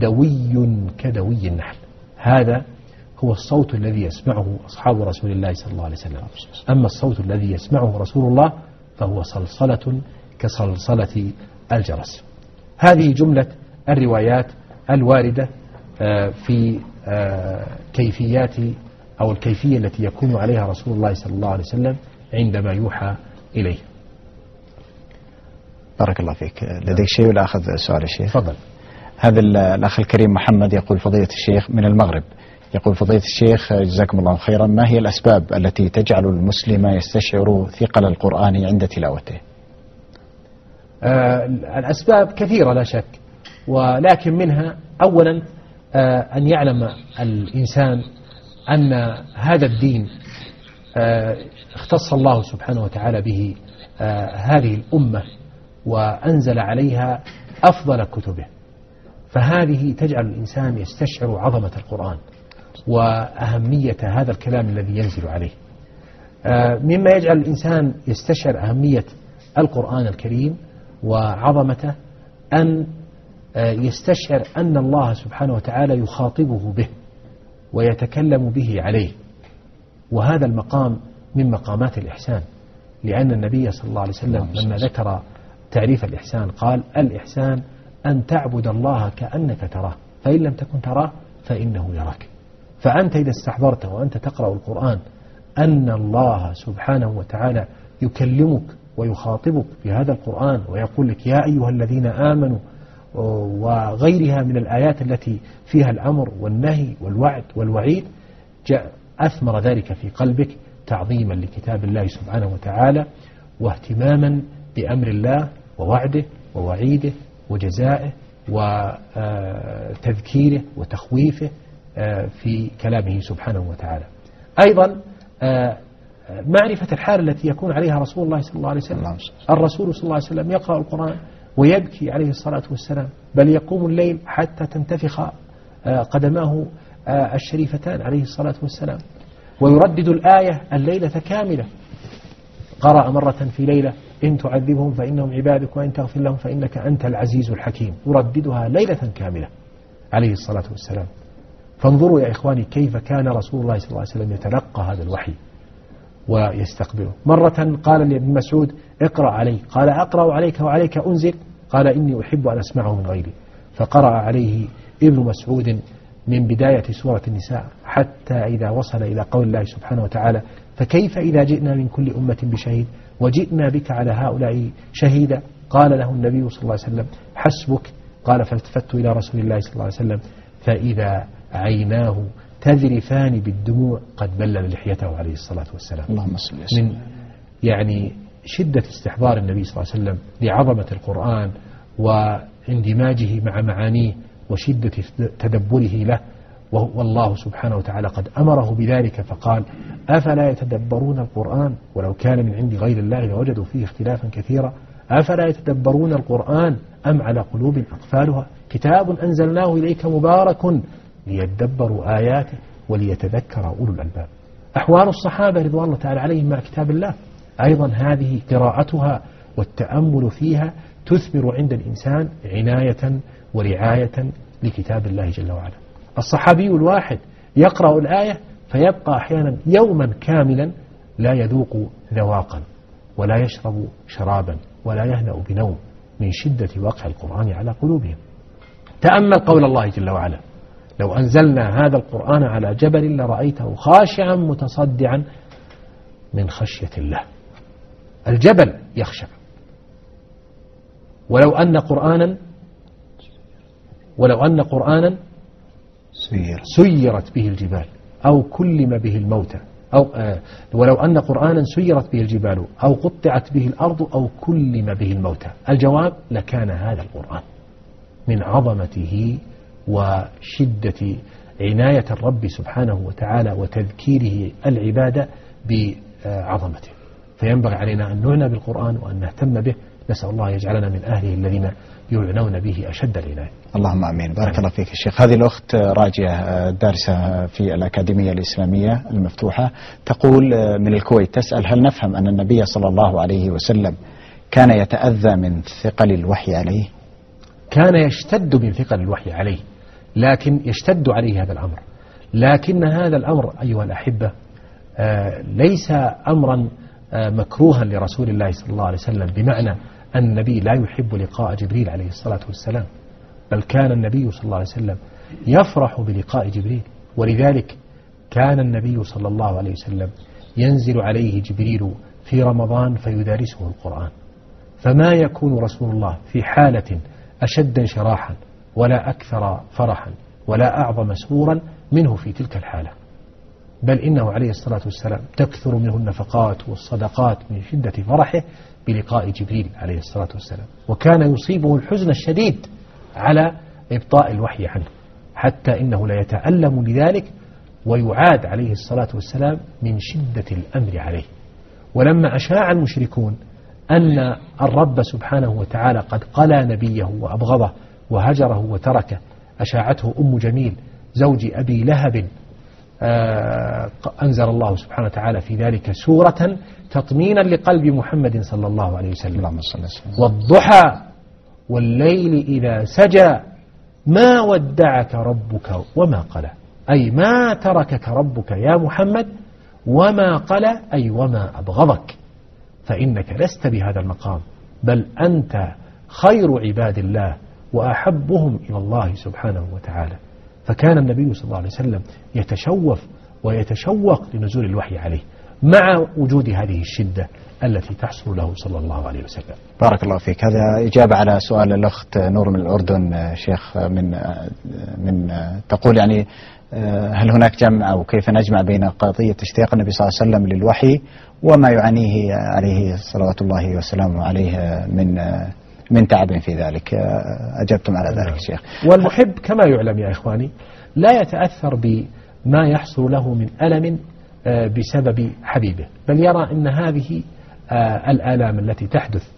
دوي كدوي النحل. هذا هو الصوت الذي يسمعه أصحاب رسول الله صلى الله عليه وسلم. أما الصوت الذي يسمعه رسول الله فهو صلصلة كصلصلة الجرس. هذه جملة الروايات الواردة في كيفيات أو الكيفية التي يكون عليها رسول الله صلى الله عليه وسلم عندما يوحى إليه. بارك الله فيك. لديك شيء ولا أخذ سؤال الشيخ؟ تفضل. هذا الأخ الكريم محمد يقول: فضيلة الشيخ من المغرب، يقول: فضيلة الشيخ جزاكم الله خيرا، ما هي الأسباب التي تجعل المسلم يستشعر ثقل القرآن عند تلاوته؟ آه الأسباب كثيرة لا شك، ولكن منها أولا آه أن يعلم الإنسان أن هذا الدين آه اختص الله سبحانه وتعالى به آه هذه الأمة وأنزل عليها أفضل كتبه، فهذه تجعل الإنسان يستشعر عظمة القرآن وأهمية هذا الكلام الذي ينزل عليه. آه مما يجعل الإنسان يستشعر أهمية القرآن الكريم وعظمته أن يستشعر أن الله سبحانه وتعالى يخاطبه به ويتكلم به عليه، وهذا المقام من مقامات الإحسان، لأن النبي صلى الله عليه وسلم لما ذكر تعريف الإحسان قال: الإحسان أن تعبد الله كأنك تراه فإن لم تكن تراه فإنه يراك. فأنت إذا استحضرت وأنت تقرأ القرآن أن الله سبحانه وتعالى يكلمك ويخاطبك بهذا القرآن ويقول لك: يا أيها الذين آمنوا، وغيرها من الآيات التي فيها الأمر والنهي والوعد والوعيد، جاء أثمر ذلك في قلبك تعظيما لكتاب الله سبحانه وتعالى، واهتماما بأمر الله ووعده ووعيده وجزائه وتذكيره وتخويفه في كلامه سبحانه وتعالى. أيضا معرفة الحال التي يكون عليها رسول الله صلى الله عليه وسلم. الرسول صلى الله عليه وسلم يقرأ القرآن ويبكي عليه الصلاة والسلام، بل يقوم الليل حتى تنتفخ قدماه الشريفتان عليه الصلاة والسلام، ويردد الآية الليلة كاملة. قرأ مرة في ليلة: إن تعذبهم فإنهم عبادك وإن تغفر لهم فإنك أنت العزيز الحكيم، يرددها ليلة كاملة عليه الصلاة والسلام. فانظروا يا إخواني كيف كان رسول الله صلى الله عليه وسلم يتلقى هذا الوحي ويستقبله. مرة قال لابن مسعود: اقرأ علي. قال: أقرأ عليك وعليك أنزل؟ قال: إني أحب أن أسمعه من غيري. فقرأ عليه ابن مسعود من بداية سورة النساء حتى إذا وصل إلى قول الله سبحانه وتعالى: فكيف إذا جئنا من كل أمة بشهيد وجئنا بك على هؤلاء شهيدا. قال له النبي صلى الله عليه وسلم: حسبك. قال: فالتفت إلى رسول الله صلى الله عليه وسلم فإذا عيناه تذرفان بالدموع قد بلل لحيته عليه الصلاة والسلام. اللهم صل وسلم. من يعني شدة استحضار النبي صلى الله عليه وسلم لعظمة القرآن واندماجه مع معانيه وشدة تدبره له، والله سبحانه وتعالى قد أمره بذلك فقال: أفلا يتدبرون القرآن ولو كان من عند غير الله لوجدوا فيه اختلافا كثيرا أفلا يتدبرون القرآن أم على قلوب أقفالها كتاب أنزلناه إليك مبارك ليدبروا آياته وليتذكر أولو الألباب. أحوال الصحابة رضوان الله تعالى عليهم مع كتاب الله أيضا هذه قراءتها والتأمل فيها تثمر عند الإنسان عناية ورعاية لكتاب الله جل وعلا. الصحابي الواحد يقرأ الآية فيبقى أحيانا يوما كاملا لا يذوق ذواقا ولا يشرب شرابا ولا يهنأ بنوم من شدة وقع القرآن على قلوبهم. تأمل قول الله جل وعلا: لو أنزلنا هذا القرآن على جبل لرأيته خاشعا متصدعا من خشية الله. الجبل يخشع. ولو أن قرآنا ولو أن قرآنا سيرت به الجبال أو كلم به الموتى أو آه ولو أن قرآنا سيرت به الجبال أو قطعت به الأرض أو كلم به الموتى. الجواب: لكان هذا القرآن من عظمته وشدة عناية الرب سبحانه وتعالى وتذكيره العبادة بعظمته. فينبغي علينا أن نعنى بالقرآن وأن نهتم به. نسأل الله يجعلنا من أهله الذين يعنون به أشد العناية. اللهم آمين. بارك الله فيك الشيخ. هذه الأخت راجية دارسة في الأكاديمية الإسلامية المفتوحة تقول من الكويت تسأل: هل نفهم أن النبي صلى الله عليه وسلم كان يتأذى من ثقل الوحي عليه؟ كان يشتد من ثقل الوحي عليه، لكن يشتد عليه هذا الأمر، لكن هذا الأمر أيها الأحبة ليس أمرا مكروها لرسول الله صلى الله عليه وسلم، بمعنى أن النبي لا يحب لقاء جبريل عليه الصلاة والسلام، بل كان النبي صلى الله عليه وسلم يفرح بلقاء جبريل. ولذلك كان النبي صلى الله عليه وسلم ينزل عليه جبريل في رمضان فيدارسه القرآن، فما يكون رسول الله في حالة أشد انشراحا ولا أكثر فرحا ولا أعظم سرورا منه في تلك الحالة، بل إنه عليه الصلاة والسلام تكثر منه النفقات والصدقات من شدة فرحه بلقاء جبريل عليه الصلاة والسلام. وكان يصيبه الحزن الشديد على إبطاء الوحي عنه، حتى إنه لا يتألم لذلك ويعاد عليه الصلاة والسلام من شدة الأمر عليه. ولما أشاع المشركون أن الرب سبحانه وتعالى قد قلى نبيه وأبغضه وهجره وتركه، أشاعته أم جميل زوج أبي لهب، أنزل الله سبحانه وتعالى في ذلك سورة تطمينا لقلب محمد صلى الله عليه وسلم: والضحى والليل إذا سجى ما ودعك ربك وما قلى، أي ما تركك ربك يا محمد وما قلى، أي وما أبغضك، فإنك لست بهذا المقام، بل أنت خير عباد الله وأحبهم إلى الله سبحانه وتعالى. فكان النبي صلى الله عليه وسلم يتشوف ويتشوق لنزول الوحي عليه مع وجود هذه الشدة التي تحصل له صلى الله عليه وسلم. بارك الله فيك. هذا إجابة على سؤال الأخت نور من الأردن شيخ، من من تقول يعني هل هناك جمع أو كيف نجمع بين قضية اشتياق النبي صلى الله عليه وسلم للوحي وما يعانيه عليه صلوات الله وسلامه عليه من من تعب في ذلك؟ أجبتم على ذلك شيخ. والمحب كما يعلم يا إخواني لا يتأثر بما يحصل له من ألم بسبب حبيبه، بل يرى أن هذه الآلام التي تحدث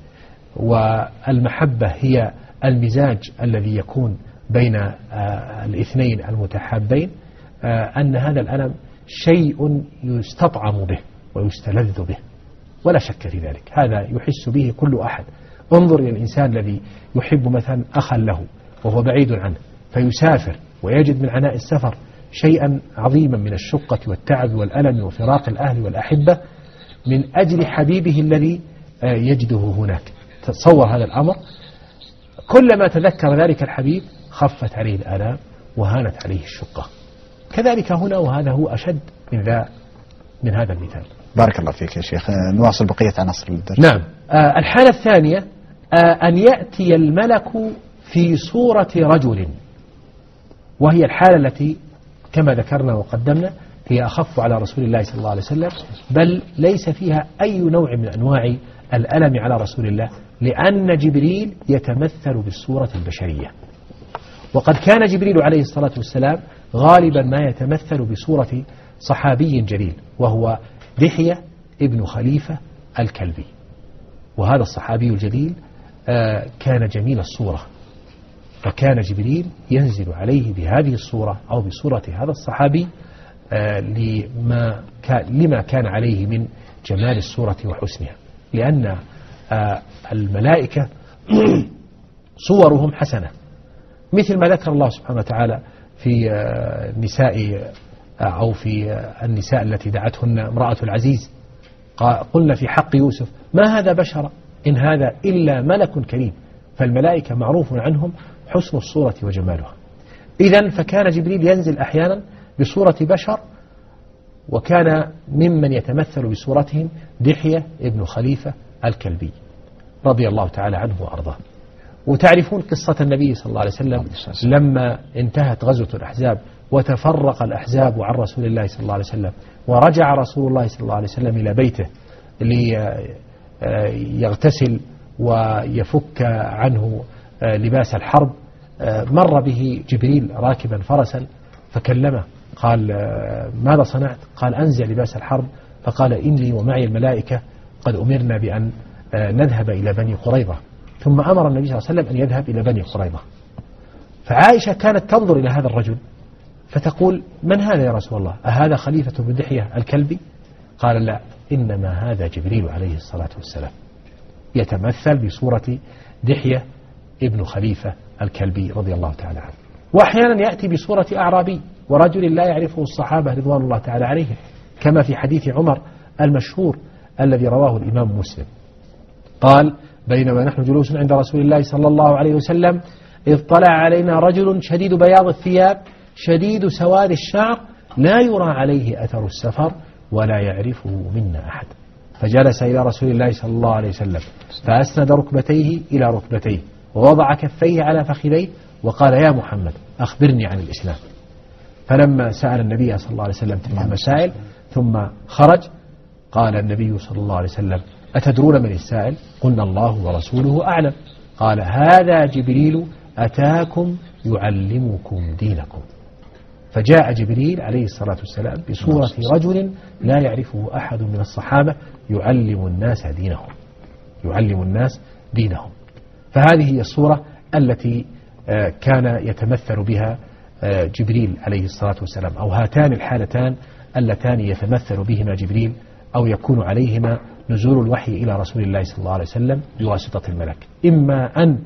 والمحبة هي المزاج الذي يكون بين الاثنين المتحابين، أن هذا الألم شيء يستطعم به ويستلذ به، ولا شك في ذلك، هذا يحس به كل أحد. انظر إلى الإنسان الذي يحب مثلا أخا له وهو بعيد عنه فيسافر ويجد من عناء السفر شيئا عظيما من الشقة والتعب والألم وفراق الأهل والأحبة من أجل حبيبه الذي يجده هناك. تصور هذا الأمر، كلما تذكر ذلك الحبيب خفت عليه الآلام وهانت عليه الشقة. كذلك هنا، وهذا هو أشد من ذا من هذا المثال. بارك الله فيك يا شيخ. نواصل بقية عناصر الدرس. نعم. آه الحالة الثانية آه أن يأتي الملك في صورة رجل، وهي الحالة التي كما ذكرنا وقدمنا هي أخف على رسول الله صلى الله عليه وسلم، بل ليس فيها أي نوع من أنواع الألم على رسول الله، لأن جبريل يتمثل بالصورة البشرية. وقد كان جبريل عليه الصلاة والسلام غالبا ما يتمثل بصورة صحابي جليل، وهو دحية ابن خليفة الكلبي. وهذا الصحابي الجليل كان جميل الصورة، فكان جبريل ينزل عليه بهذه الصورة أو بصورة هذا الصحابي لما لما كان عليه من جمال الصورة وحسنها، لأن الملائكة صورهم حسنة، مثل ما ذكر الله سبحانه وتعالى في النساء أو في النساء التي دعتهن امرأة العزيز، قلنا في حق يوسف ما هذا بشرا إن هذا إلا ملك كريم. فالملائكة معروف عنهم حسن الصورة وجمالها. إذن فكان جبريل ينزل أحيانا بصورة بشر، وكان ممن يتمثل بصورتهم دحية ابن خليفة الكلبي رضي الله تعالى عنه وأرضاه. وتعرفون قصة النبي صلى الله عليه وسلم لما انتهت غزوة الأحزاب وتفرق الأحزاب عن رسول الله صلى الله عليه وسلم، ورجع رسول الله صلى الله عليه وسلم إلى بيته ليغتسل ويفك عنه لباس الحرب، مر به جبريل راكبا فرسا فكلمه، قال ماذا صنعت؟ قال أنزع لباس الحرب. فقال إني ومعي الملائكة قد أمرنا بأن نذهب إلى بني قريظة. ثم أمر النبي صلى الله عليه وسلم أن يذهب إلى بني قريظة. فعائشة كانت تنظر إلى هذا الرجل فتقول من هذا يا رسول الله؟ أهذا خليفة بن دحية الكلبي؟ قال لا، إنما هذا جبريل عليه الصلاة والسلام يتمثل بصورة دحية ابن خليفة الكلبي رضي الله تعالى عنه. وأحيانا يأتي بصورة أعرابي ورجل لا يعرفه الصحابة رضوان الله تعالى عليهم، كما في حديث عمر المشهور الذي رواه الإمام مسلم، قال بينما نحن جلوس عند رسول الله صلى الله عليه وسلم إذ طلع علينا رجل شديد بياض الثياب شديد سواد الشعر لا يرى عليه أثر السفر ولا يعرفه منا أحد، فجلس إلى رسول الله صلى الله عليه وسلم فأسند ركبتيه إلى ركبتيه ووضع كفيه على فخذيه وقال يا محمد أخبرني عن الإسلام. فلما سأل النبي صلى الله عليه وسلم تلك المسائل ثم خرج، قال النبي صلى الله عليه وسلم أتدرون من السائل؟ قلنا الله ورسوله أعلم. قال هذا جبريل أتاكم يعلمكم دينكم. فجاء جبريل عليه الصلاة والسلام بصورة رجل لا يعرفه أحد من الصحابة يعلم الناس دينهم يعلم الناس دينهم. فهذه هي الصورة التي كان يتمثل بها جبريل عليه الصلاة والسلام، أو هاتان الحالتان اللتان يتمثل بهما جبريل أو يكون عليهما نزول الوحي إلى رسول الله صلى الله عليه وسلم بواسطة الملك، إما أن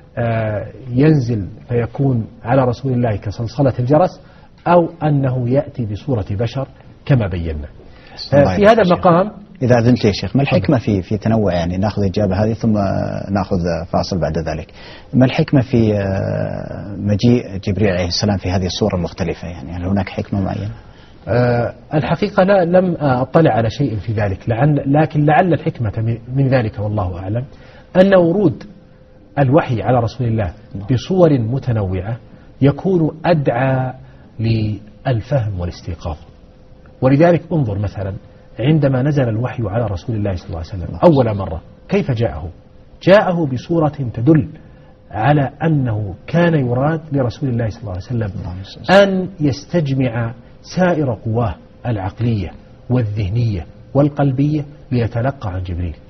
ينزل فيكون على رسول الله كصلصلة الجرس، أو أنه يأتي بصورة بشر كما بينا. في هذا المقام إذا أذنت يا شيخ، ما الحكمة في في تنوع، يعني نأخذ إجابة هذه ثم نأخذ فاصل بعد ذلك، ما الحكمة في مجيء جبريل عليه السلام في هذه الصورة المختلفة؟ يعني هل هناك حكمة معينة؟ أه الحقيقة لا لم أطلع على شيء في ذلك، لكن لعل الحكمة من ذلك والله أعلم أن ورود الوحي على رسول الله بصور متنوعة يكون أدعى للفهم والاستيقاظ. ولذلك انظر مثلا عندما نزل الوحي على رسول الله صلى الله عليه وسلم أول مرة كيف جاءه؟ جاءه بصورة تدل على أنه كان يراد لرسول الله صلى الله عليه وسلم أن يستجمع سائر قواه العقلية والذهنية والقلبية ليتلقى عن جبريل.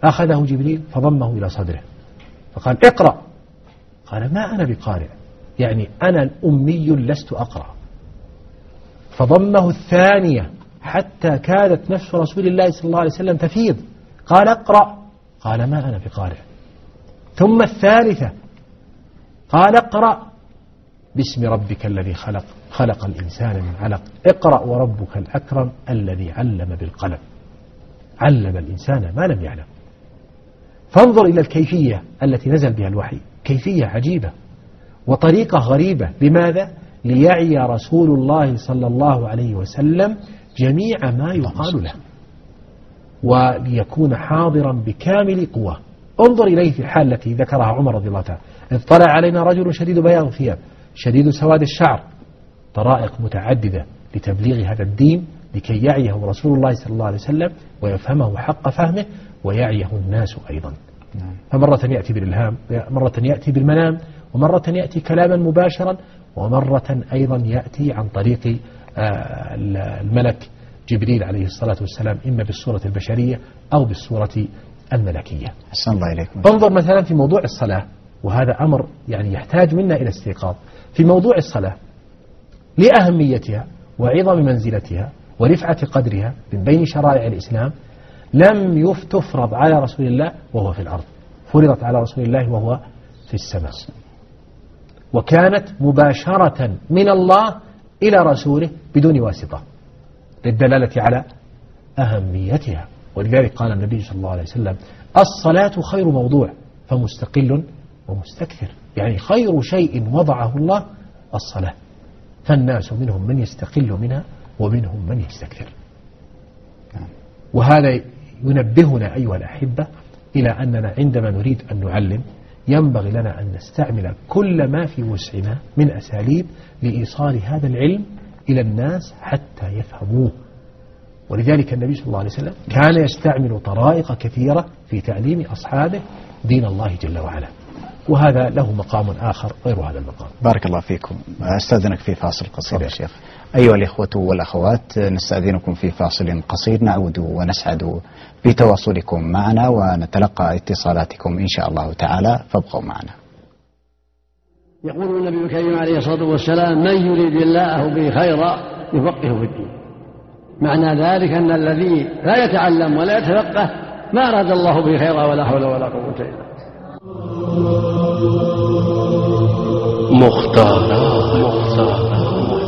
أخذه جبريل فضمه إلى صدره فقال اقرأ، قال ما أنا بقارئ، يعني أنا الأمي لست أقرأ. فضمه الثانية حتى كادت نفس رسول الله صلى الله عليه وسلم تفيض، قال اقرأ، قال ما أنا بقارئ. ثم الثالثة قال اقرأ باسم ربك الذي خلق خلق الإنسان من علق اقرأ وربك الأكرم الذي علم بالقلم، علم الإنسان ما لم يعلم. فانظر إلى الكيفية التي نزل بها الوحي، كيفية عجيبة وطريقة غريبة. لماذا؟ ليعي رسول الله صلى الله عليه وسلم جميع ما يقال له وليكون حاضرا بكامل قوة. انظر إليه في الحال التي ذكرها عمر رضي الله تعالى، إذ طلع علينا رجل شديد بياض الثياب شديد سواد الشعر، طرائق متعددة لتبليغ هذا الدين لكي يعيه رسول الله صلى الله عليه وسلم ويفهمه حق فهمه ويعيه الناس أيضا. فمرة يأتي بالإلهام، مرة يأتي بالمنام، ومرة يأتي كلاما مباشرا، ومرة أيضا يأتي عن طريق الملك جبريل عليه الصلاة والسلام، إما بالصورة البشرية أو بالصورة الملكية. أحسن الله إليكم. انظر مثلا في موضوع الصلاة، وهذا أمر يعني يحتاج منا إلى استيقاظ. في موضوع الصلاة لأهميتها وعظم منزلتها ورفعة قدرها من بين شرائع الإسلام لم تفرض على رسول الله وهو في الأرض، فرضت على رسول الله وهو في السماء، وكانت مباشرة من الله إلى رسوله بدون واسطة للدلالة على أهميتها. ولذلك قال النبي صلى الله عليه وسلم الصلاة خير موضوع فمستقل ومستكثر، يعني خير شيء وضعه الله الصلاة، فالناس منهم من يستقل منها ومنهم من يستكثر. وهذا ينبهنا أيها الأحبة إلى أننا عندما نريد أن نعلم ينبغي لنا أن نستعمل كل ما في وسعنا من أساليب لإيصال هذا العلم إلى الناس حتى يفهموه. ولذلك النبي صلى الله عليه وسلم كان يستعمل طرائق كثيرة في تعليم أصحابه دين الله جل وعلا، وهذا له مقام آخر غير هذا المقام. بارك الله فيكم. أستاذنك في فاصل قصير يا شيخ. أيها الإخوة والأخوات، نستأذنكم في فاصل قصير، نعود ونسعد بتواصلكم معنا ونتلقى اتصالاتكم إن شاء الله تعالى، فابقوا معنا. يقول النبي الكريم عليه الصلاة والسلام من يريد الله به خيرا يفقهه في الدين. معنى ذلك أن الذي لا يتعلم ولا يتفقه ما أراد الله به خيرا ولا حول ولا قوة إلا بالله. مختارات مختارات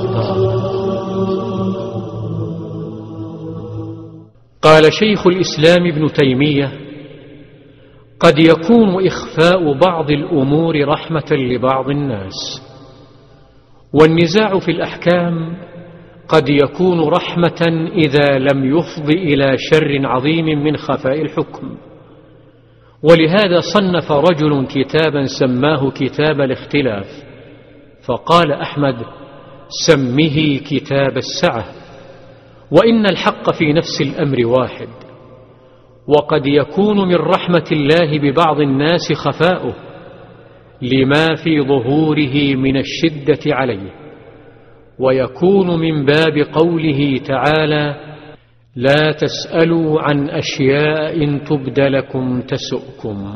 قال شيخ الإسلام ابن تيمية قد يكون إخفاء بعض الأمور رحمة لبعض الناس، والنزاع في الأحكام قد يكون رحمة إذا لم يفض إلى شر عظيم من خفاء الحكم. ولهذا صنف رجل كتابا سماه كتاب الاختلاف، فقال أحمد سمه كتاب السعة، وإن الحق في نفس الأمر واحد. وقد يكون من رحمة الله ببعض الناس خفاؤه لما في ظهوره من الشدة عليه، ويكون من باب قوله تعالى لا تسألوا عن أشياء إن تبد لكم تسؤكم.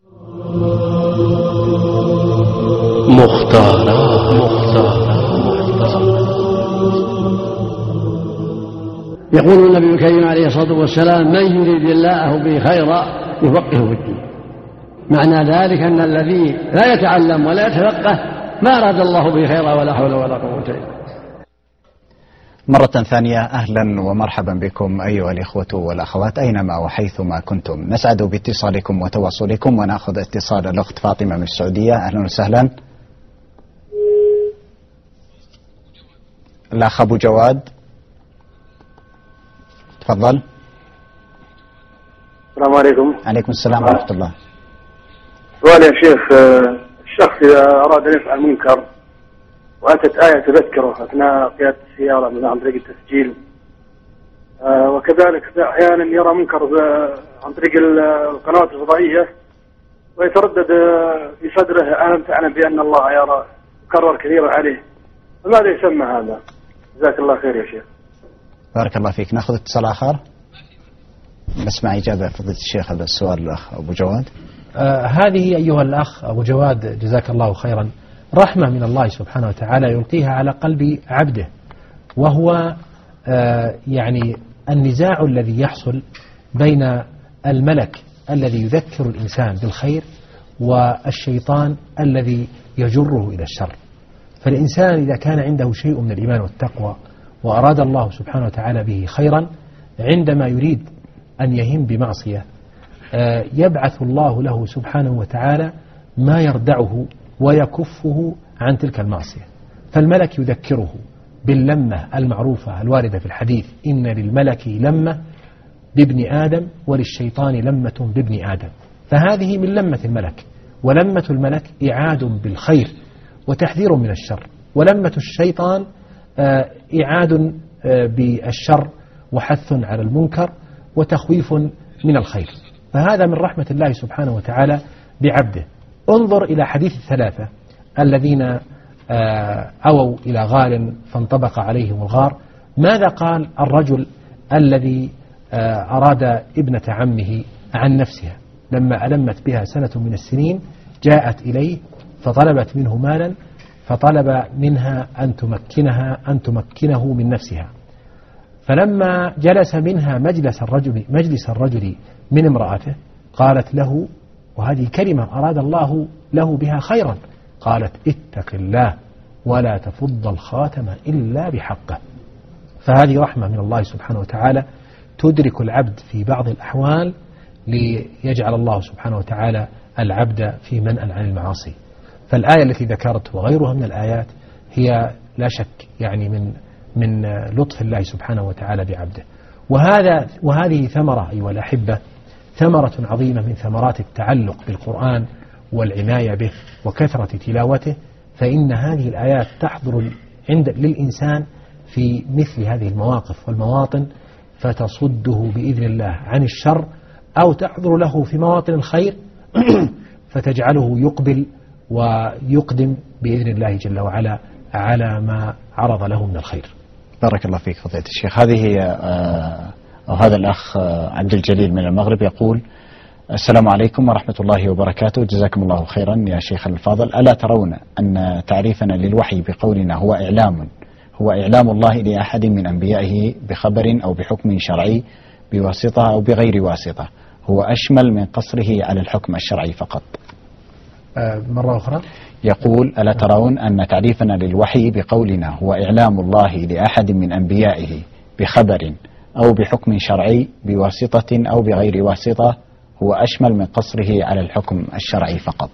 مختارات مختارات يقول النبي الكريم عليه الصلاة والسلام من يريد الله به خيرا يفقهه في الدين. معنى ذلك أن الذي لا يتعلم ولا يتفقه ما أراد الله به خيرا ولا حول ولا قوة إلا بالله. مرة ثانية أهلا ومرحبا بكم أيها الإخوة والأخوات أينما وحيثما كنتم. نسعد باتصالكم وتواصلكم، ونأخذ اتصال الأخت فاطمة من السعودية. أهلا وسهلا. الأخ أبو جواد تفضل. السلام عليكم. عليكم السلام ورحمة الله. سؤال يا شيخ، الشخص إذا أراد أن يفعل منكر وأتت آية تذكره أثناء قيادة السيارة من عن طريق التسجيل، وكذلك أحيانا يرى منكر عن طريق القنوات الفضائية ويتردد في صدره ألم تعلم بأن الله يرى، كرر كثيرا عليه، فماذا يسمى هذا؟ جزاك الله خير يا شيخ. بارك الله فيك. نأخذ اتصال آخر. نسمع إجابة فضيلة الشيخ هذا السؤال الأخ أبو جواد. آه هذه أيها الأخ أبو جواد جزاك الله خيرا رحمة من الله سبحانه وتعالى يلقيها على قلب عبده، وهو آه يعني النزاع الذي يحصل بين الملك الذي يذكر الإنسان بالخير والشيطان الذي يجره إلى الشر. فالإنسان إذا كان عنده شيء من الإيمان والتقوى وأراد الله سبحانه وتعالى به خيرا، عندما يريد أن يهم بمعصية يبعث الله له سبحانه وتعالى ما يردعه ويكفه عن تلك المعصية. فالملك يذكره باللمة المعروفة الواردة في الحديث: إن للملك لمة بابن آدم وللشيطان لمة بابن آدم. فهذه من لمة الملك، ولمة الملك إعاد بالخير وتحذير من الشر، ولمة الشيطان إعاد بالشر وحث على المنكر وتخويف من الخير. فهذا من رحمة الله سبحانه وتعالى بعبده. انظر إلى حديث الثلاثة الذين أووا إلى غار فانطبق عليهم الغار. ماذا قال الرجل الذي أراد ابنة عمه عن نفسها لما ألمت بها سنة من السنين؟ جاءت إليه فطلبت منه مالا، فطلب منها أن تمكنها أن تمكنه من نفسها. فلما جلس منها مجلس الرجل مجلس الرجل من امرأته قالت له، وهذه كلمة أراد الله له بها خيرا، قالت: اتق الله ولا تفض الخاتم إلا بحقه. فهذه رحمة من الله سبحانه وتعالى تدرك العبد في بعض الأحوال ليجعل الله سبحانه وتعالى العبد في منأى عن المعاصي. فالآية التي ذكرت وغيرها من الآيات هي لا شك يعني من من لطف الله سبحانه وتعالى بعبده. وهذا وهذه ثمرة أيها الأحبة، ثمرة عظيمة من ثمرات التعلق بالقرآن والعناية به وكثرة تلاوته. فإن هذه الآيات تحضر عند للإنسان في مثل هذه المواقف والمواطن فتصده بإذن الله عن الشر، أو تحضر له في مواطن الخير فتجعله يقبل ويقدم بإذن الله جل وعلا على ما عرض له من الخير. بارك الله فيك فضيلة الشيخ. هذه أو هذا الأخ عبد الجليل من المغرب يقول: السلام عليكم ورحمة الله وبركاته، جزاكم الله خيرا يا شيخ الفاضل. ألا ترون أن تعريفنا للوحي بقولنا هو إعلام هو إعلام الله لأحد من أنبيائه بخبر أو بحكم شرعي بواسطة أو بغير واسطة هو أشمل من قصره على الحكم الشرعي فقط؟ مرة أخرى يقول: ألا ترون أن تعريفنا للوحي بقولنا هو إعلام الله لأحد من أنبيائه بخبر أو بحكم شرعي بواسطة أو بغير واسطة هو أشمل من قصره على الحكم الشرعي فقط؟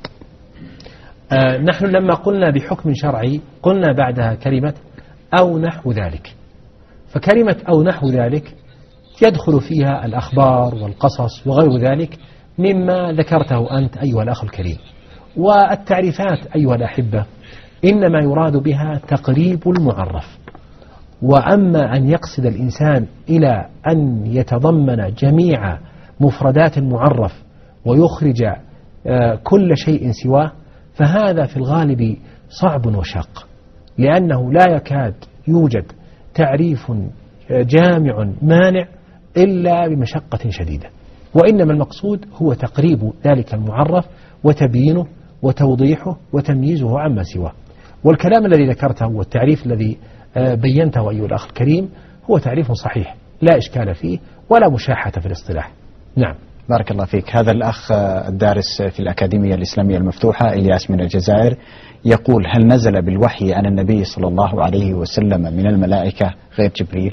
آه نحن لما قلنا بحكم شرعي قلنا بعدها كلمة أو نحو ذلك. فكلمة أو نحو ذلك يدخل فيها الأخبار والقصص وغير ذلك مما ذكرته أنت أيها الأخ الكريم. والتعريفات أيها الأحبة إنما يراد بها تقريب المعرف. وأما أن يقصد الإنسان إلى أن يتضمن جميع مفردات المعرف ويخرج كل شيء سواه فهذا في الغالب صعب وشاق، لأنه لا يكاد يوجد تعريف جامع مانع إلا بمشقة شديدة. وإنما المقصود هو تقريب ذلك المعرف وتبيينه وتوضيحه وتمييزه عما سواه. والكلام الذي ذكرته والتعريف الذي بينته أيها الأخ الكريم هو تعريف صحيح لا إشكال فيه ولا مشاحة في الاصطلاح. نعم. بارك الله فيك. هذا الأخ الدارس في الأكاديمية الإسلامية المفتوحة إلياس من الجزائر يقول: هل نزل بالوحي عن النبي صلى الله عليه وسلم من الملائكة غير جبريل؟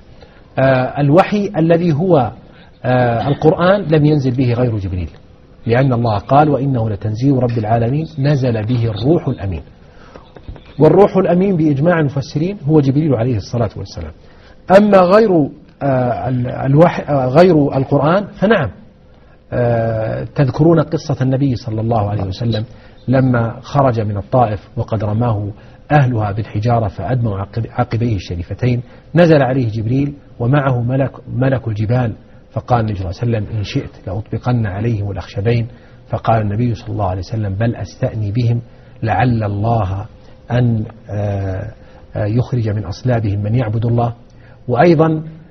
آه الوحي الذي هو آه القرآن لم ينزل به غير جبريل، لأن الله قال: وإنه لتنزيل رب العالمين نزل به الروح الأمين. والروح الأمين بإجماع المفسرين هو جبريل عليه الصلاة والسلام. أما غير آه الوحي آه غير القرآن فنعم، آه تذكرون قصة النبي صلى الله عليه وسلم لما خرج من الطائف وقد رماه أهلها بالحجارة فأدموا عقبيه الشريفتين، نزل عليه جبريل ومعه ملك, ملك الجبال، فقال النبي صلى الله عليه وسلم: إن شئت لأطبقن عليهم الأخشبين. فقال النبي صلى الله عليه وسلم: بل أستأني بهم لعل الله أن يخرج من أصلابهم من يعبد الله. وأيضا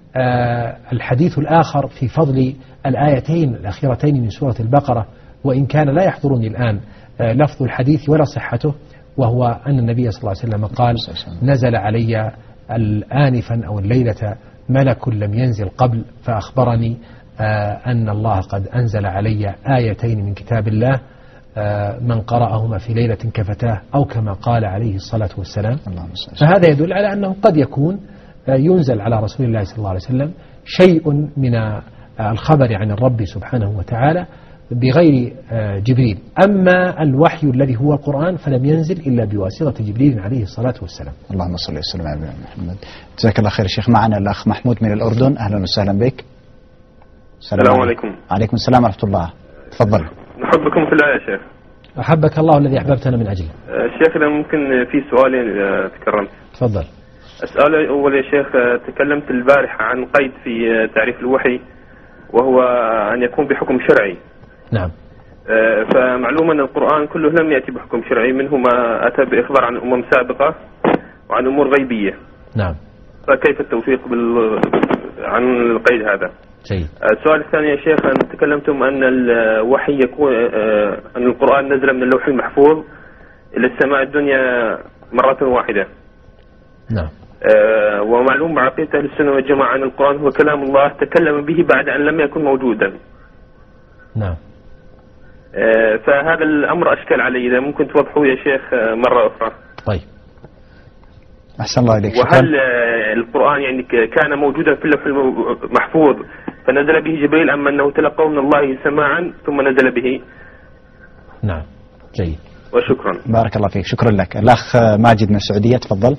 الحديث الآخر في فضل الآيتين الأخيرتين من سورة البقرة، وإن كان لا يحضرني الآن لفظ الحديث ولا صحته، وهو أن النبي صلى الله عليه وسلم قال: نزل علي آنفا أو الليلة ملك لم ينزل قبل فأخبرني أن الله قد أنزل علي آيتين من كتاب الله من قرأهما في ليلة كفتاه، أو كما قال عليه الصلاة والسلام. فهذا يدل على أنه قد يكون ينزل على رسول الله صلى الله عليه وسلم شيء من الخبر عن الرب سبحانه وتعالى بغير جبريل. أما الوحي الذي هو القرآن فلم ينزل إلا بواسطة جبريل عليه الصلاة والسلام. اللهم صل وسلم على محمد. جزاك الله خير شيخ. معنا الأخ محمود من الأردن. أهلا وسهلا بك. السلام عليكم. عليكم السلام ورحمة الله. تفضل. نحبكم في الله يا شيخ. أحبك الله الذي أحببتنا من أجله. شيخ ممكن في سؤالين تكرمت. تفضل. السؤال الأول يا شيخ، تكلمت البارحة عن قيد في تعريف الوحي وهو أن يكون بحكم شرعي. نعم. فمعلوم أن القرآن كله لم يأتي بحكم شرعي، منه ما أتى بإخبار عن أمم سابقة وعن أمور غيبية. نعم. فكيف التوفيق بال... عن القيد هذا؟ جيد. السؤال الثاني يا شيخ، أن تكلمتم أن الوحي يكون أن القرآن نزل من اللوح المحفوظ إلى السماء الدنيا مرة واحدة. نعم. أه ومعلوم بعقيدة أهل السنة والجماعة أن القرآن هو كلام الله تكلم به بعد أن لم يكن موجودا. نعم. أه فهذا الأمر أشكل علي، إذا ممكن توضحوا يا شيخ مرة أخرى. طيب. أحسن الله إليك. وهل القرآن يعني كان موجودا في اللوح المحفوظ فنزل به جبريل، أم أنه تلقاه من الله سماعا ثم نزل به؟ نعم. جيد. وشكرا. بارك الله فيك. شكرا لك. الأخ ماجد من السعودية. تفضل.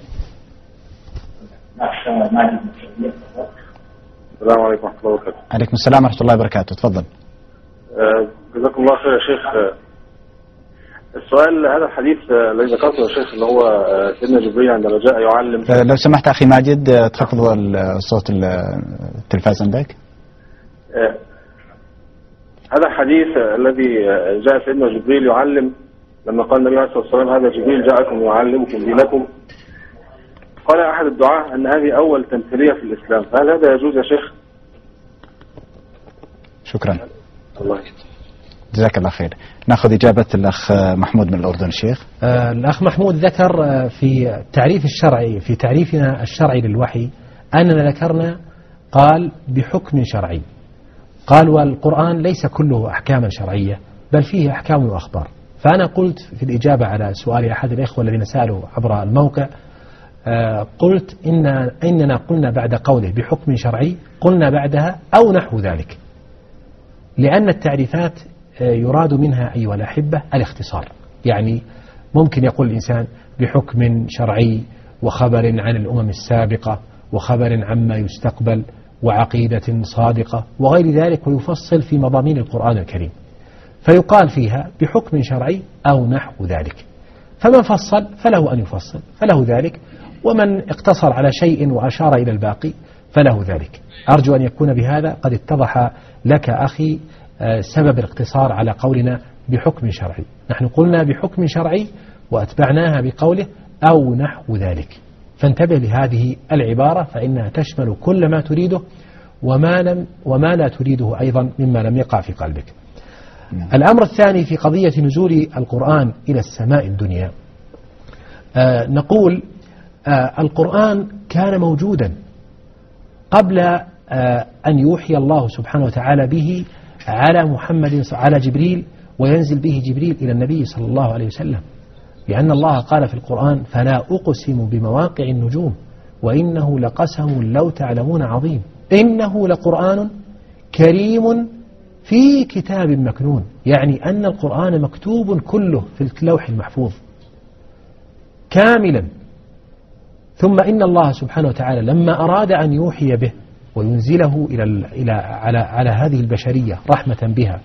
السلام عليكم ورحمة الله وبركاته. عليكم السلام ورحمة الله وبركاته. تفضل. جزاكم الله خير يا شيخ. السؤال، هذا الحديث الذي ذكرته يا شيخ اللي هو سيدنا جبريل عندما جاء يعلم. لو سمحت أخي ماجد تخفض صوت التلفاز عندك. هذا الحديث الذي جاء سيدنا جبريل يعلم، لما قال النبي عليه الصلاة والسلام هذا جبريل جاءكم يعلمكم دينكم، قال أحد الدعاة أن هذه أول تمثيلية في الإسلام، فهل هذا يجوز يا شيخ؟ شكرا. الله جزاك الله خير. نأخذ إجابة الأخ محمود من الأردن. الشيخ آه الأخ محمود ذكر في التعريف الشرعي، في تعريفنا الشرعي للوحي أننا ذكرنا قال بحكم شرعي، قال والقرآن ليس كله أحكاما شرعية بل فيه أحكام وأخبار. فأنا قلت في الإجابة على سؤال أحد الإخوة الذين سألوا عبر الموقع، آه قلت إن إننا قلنا بعد قوله بحكم شرعي قلنا بعدها أو نحو ذلك، لأن التعريفات يراد منها أيها الأحبة الاختصار. يعني ممكن يقول الإنسان بحكم شرعي وخبر عن الأمم السابقة وخبر عما يستقبل وعقيدة صادقة وغير ذلك، ويفصل في مضامين القرآن الكريم، فيقال فيها بحكم شرعي أو نحو ذلك. فمن فصل فله أن يفصل فله ذلك، ومن اقتصر على شيء وأشار إلى الباقي فله ذلك. أرجو أن يكون بهذا قد اتضح لك أخي سبب الاقتصار على قولنا بحكم شرعي. نحن قلنا بحكم شرعي وأتبعناها بقوله أو نحو ذلك، فانتبه لهذه العبارة فإنها تشمل كل ما تريده وما, لم وما لا تريده أيضا مما لم يقع في قلبك. الأمر الثاني في قضية نزول القرآن إلى السماء الدنيا، آه نقول آه القرآن كان موجودا قبل آه أن يوحي الله سبحانه وتعالى به على محمد على جبريل وينزل به جبريل إلى النبي صلى الله عليه وسلم، لأن الله قال في القرآن فلا أقسم بمواقع النجوم وإنه لقسم لو تعلمون عظيم إنه لقرآن كريم في كتاب مكنون، يعني أن القرآن مكتوب كله في اللوح المحفوظ كاملا. ثم إن الله سبحانه وتعالى لما أراد أن يوحي به وينزله إلى إلى على على هذه البشرية رحمة بها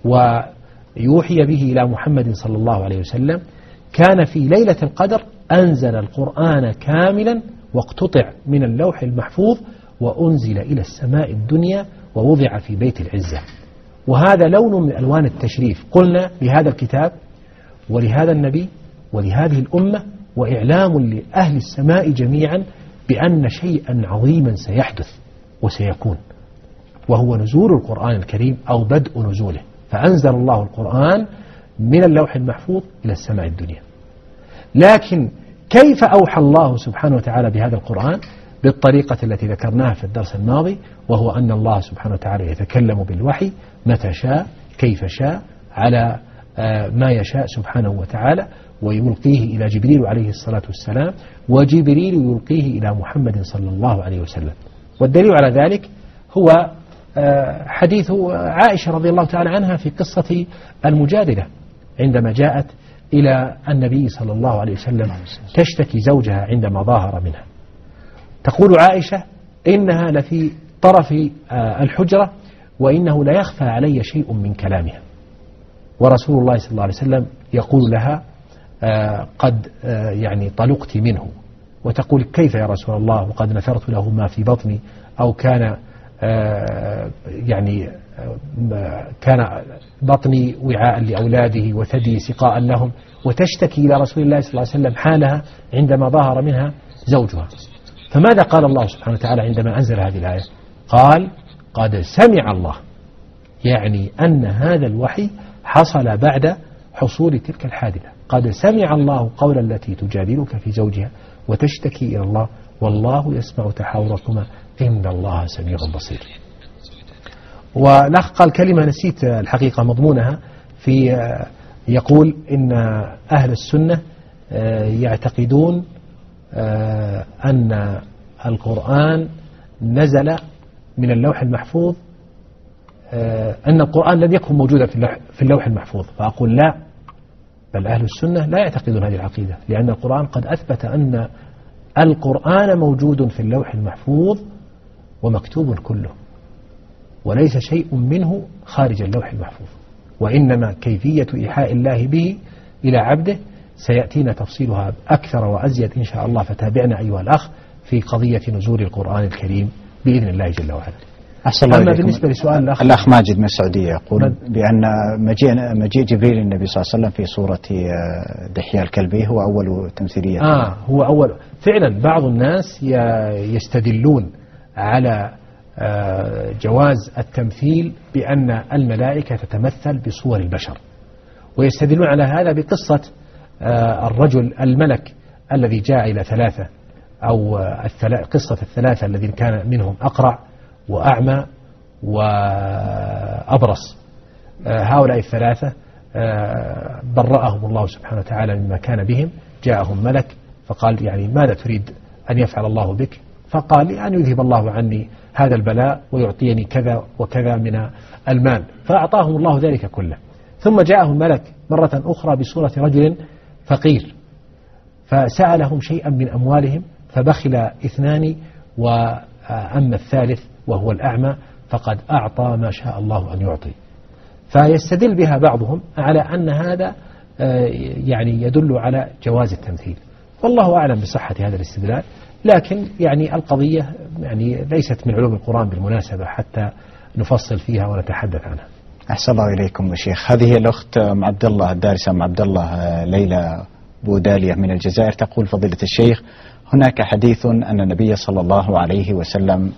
ويوحي به إلى محمد صلى الله عليه وسلم، كان في ليلة القدر أنزل القرآن كاملا واقتطع من اللوح المحفوظ وأنزل إلى السماء الدنيا ووضع في بيت العزة. وهذا لون من ألوان التشريف قلنا لهذا الكتاب ولهذا النبي ولهذه الأمة، وإعلام لأهل السماء جميعا بأن شيئا عظيما سيحدث. وسيكون، وهو نزول القرآن الكريم أو بدء نزوله. فأنزل الله القرآن من اللوح المحفوظ إلى السماء الدنيا. لكن كيف أوحى الله سبحانه وتعالى بهذا القرآن؟ بالطريقة التي ذكرناها في الدرس الماضي، وهو أن الله سبحانه وتعالى يتكلم بالوحي متى شاء كيف شاء على ما يشاء سبحانه وتعالى، ويلقيه إلى جبريل عليه الصلاة والسلام، وجبريل يلقيه إلى محمد صلى الله عليه وسلم. والدليل على ذلك هو حديث عائشة رضي الله تعالى عنها في قصة المجادلة عندما جاءت إلى النبي صلى الله عليه وسلم تشتكي زوجها عندما ظاهر منها. تقول عائشة: إنها لفي طرف الحجرة وإنه لا يخفى علي شيء من كلامها. ورسول الله صلى الله عليه وسلم يقول لها: قد يعني طلقت منه. وتقول: كيف يا رسول الله وقد نثرت له ما في بطني، أو كان يعني كان بطني وعاء لأولاده وثدي سقاء لهم. وتشتكي إلى رسول الله صلى الله عليه وسلم حالها عندما ظهر منها زوجها. فماذا قال الله سبحانه وتعالى عندما أنزل هذه الآية؟ قال: قد سمع الله، يعني أن هذا الوحي حصل بعد حصول تلك الحادثة. قد سمع الله قول التي تجادلك في زوجها وتشتكي إلى الله والله يسمع تحاوركما إن الله سميع بصير. والأخ قال كلمة نسيت الحقيقة مضمونها، في يقول إن أهل السنة يعتقدون أن القرآن نزل من اللوح المحفوظ، أن القرآن لم يكن موجودا في اللوح المحفوظ. فأقول لا، بل أهل السنة لا يعتقدون هذه العقيدة، لأن القرآن قد أثبت أن القرآن موجود في اللوح المحفوظ ومكتوب كله، وليس شيء منه خارج اللوح المحفوظ، وإنما كيفية إيحاء الله به إلى عبده سيأتينا تفصيلها أكثر وأزيد إن شاء الله. فتابعنا أيها الأخ في قضية نزول القرآن الكريم بإذن الله جل وعلا. أما بالنسبة لسؤال الأخ الأخ ماجد من السعودية يقول بأن مجيء مجيء جبريل النبي صلى الله عليه وسلم في صورة دحية الكلبي هو أول تمثيلية. آه هو أول فعلا. بعض الناس يستدلون على جواز التمثيل بأن الملائكة تتمثل بصور البشر، ويستدلون على هذا بقصة الرجل الملك الذي جاء إلى ثلاثة، أو قصة الثلاثة الذين كان منهم أقرع وأعمى وأبرص. هؤلاء الثلاثة برأهم الله سبحانه وتعالى مما كان بهم. جاءهم ملك فقال: يعني ماذا تريد أن يفعل الله بك؟ فقال: أن يذهب الله عني هذا البلاء ويعطيني كذا وكذا من المال. فأعطاهم الله ذلك كله. ثم جاءهم ملك مرة أخرى بصورة رجل فقير، فسألهم شيئا من أموالهم فبخل اثنان، وأما الثالث وهو الأعمى فقد أعطى ما شاء الله أن يعطي. فيستدل بها بعضهم على أن هذا يعني يدل على جواز التمثيل. والله أعلم بصحة هذا الاستدلال، لكن يعني القضية يعني ليست من علوم القرآن بالمناسبة حتى نفصل فيها ونتحدث عنها. أحسن الله إليكم يا شيخ. هذه الأخت أم عبد الله الدارسة أم عبد الله ليلى بودالية من الجزائر تقول: فضيلة الشيخ، هناك حديث أن النبي صلى الله عليه وسلم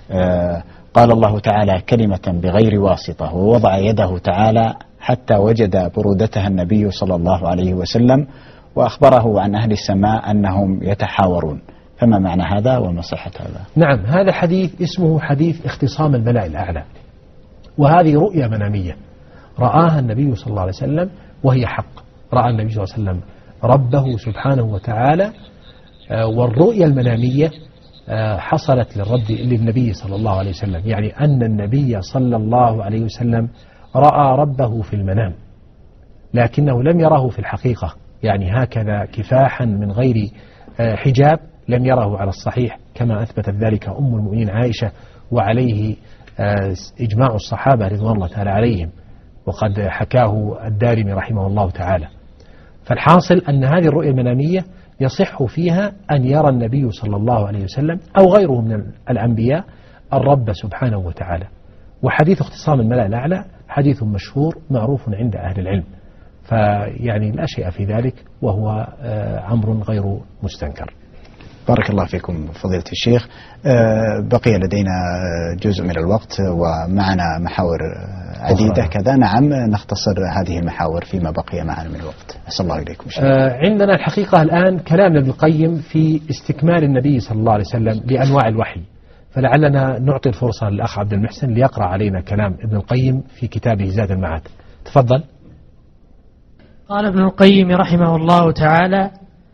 قال الله تعالى كلمة بغير واسطة، ووضع يده تعالى حتى وجد برودتها النبي صلى الله عليه وسلم، وأخبره عن أهل السماء أنهم يتحاورون، فما معنى هذا وما صحة هذا؟ نعم، هذا حديث اسمه حديث اختصام الملأ الأعلى، وهذه رؤيا منامية رآها النبي صلى الله عليه وسلم وهي حق. رأى النبي صلى الله عليه وسلم ربه سبحانه وتعالى، والرؤيا المنامية حصلت للرب للنبي صلى الله عليه وسلم، يعني أن النبي صلى الله عليه وسلم رأى ربه في المنام، لكنه لم يره في الحقيقة، يعني هكذا كفاحا من غير حجاب لم يره على الصحيح، كما أثبتت ذلك أم المؤمنين عائشة، وعليه إجماع الصحابة رضوان الله تعالى عليهم، وقد حكاه الدارمي رحمه الله تعالى. فالحاصل أن هذه الرؤيا المنامية يصح فيها أن يرى النبي صلى الله عليه وسلم أو غيره من الأنبياء الرب سبحانه وتعالى. وحديث اختصام الملأ الأعلى حديث مشهور معروف عند أهل العلم، فيعني لا شيء في ذلك، وهو أمر غير مستنكر. بارك الله فيكم فضيلة الشيخ. بقي لدينا جزء من الوقت ومعنا محاور عديدة كذا. نعم، نختصر هذه المحاور فيما بقي معنا من الوقت. أسأل الله إليكم شيخ. عندنا الحقيقة الآن كلام ابن القيم في استكمال النبي صلى الله عليه وسلم لأنواع الوحي، فلعلنا نعطي الفرصة للأخ عبد المحسن ليقرأ علينا كلام ابن القيم في كتابه زاد المعاد. تفضل. قال ابن القيم رحمه الله تعالى: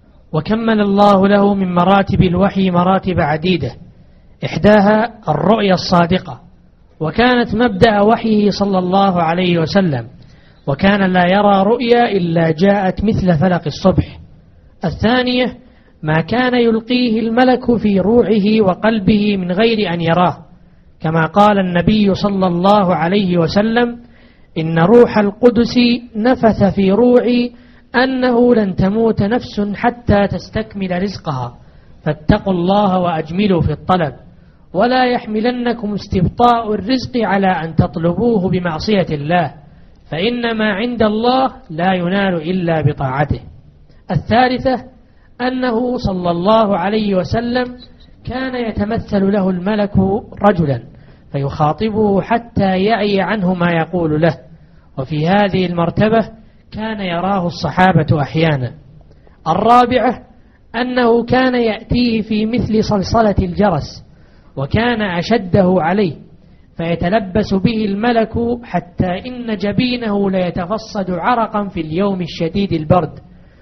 وكمل الله له من مراتب الوحي مراتب عديدة، إحداها الرؤيا الصادقة، وكانت مبدأ وحيه صلى الله عليه وسلم، وكان لا يرى رؤيا إلا جاءت مثل فلق الصبح. الثانية ما كان يلقيه الملك في روعه وقلبه من غير أن يراه، كما قال النبي صلى الله عليه وسلم: إن روح القدس نفث في روعي أنه لن تموت نفس حتى تستكمل رزقها، فاتقوا الله وأجملوا في الطلب، ولا يحملنكم استبطاء الرزق على أن تطلبوه بمعصية الله، فإنما عند الله لا ينال إلا بطاعته. الثالثة أنه صلى الله عليه وسلم كان يتمثل له الملك رجلا فيخاطبه حتى يعي عنه ما يقول له، وفي هذه المرتبة كان يراه الصحابة أحيانا. الرابعة أنه كان يأتيه في مثل صلصلة الجرس، وكان أشده عليه فيتلبس به الملك حتى إن جبينه ليتفصد عرقا في اليوم الشديد البرد،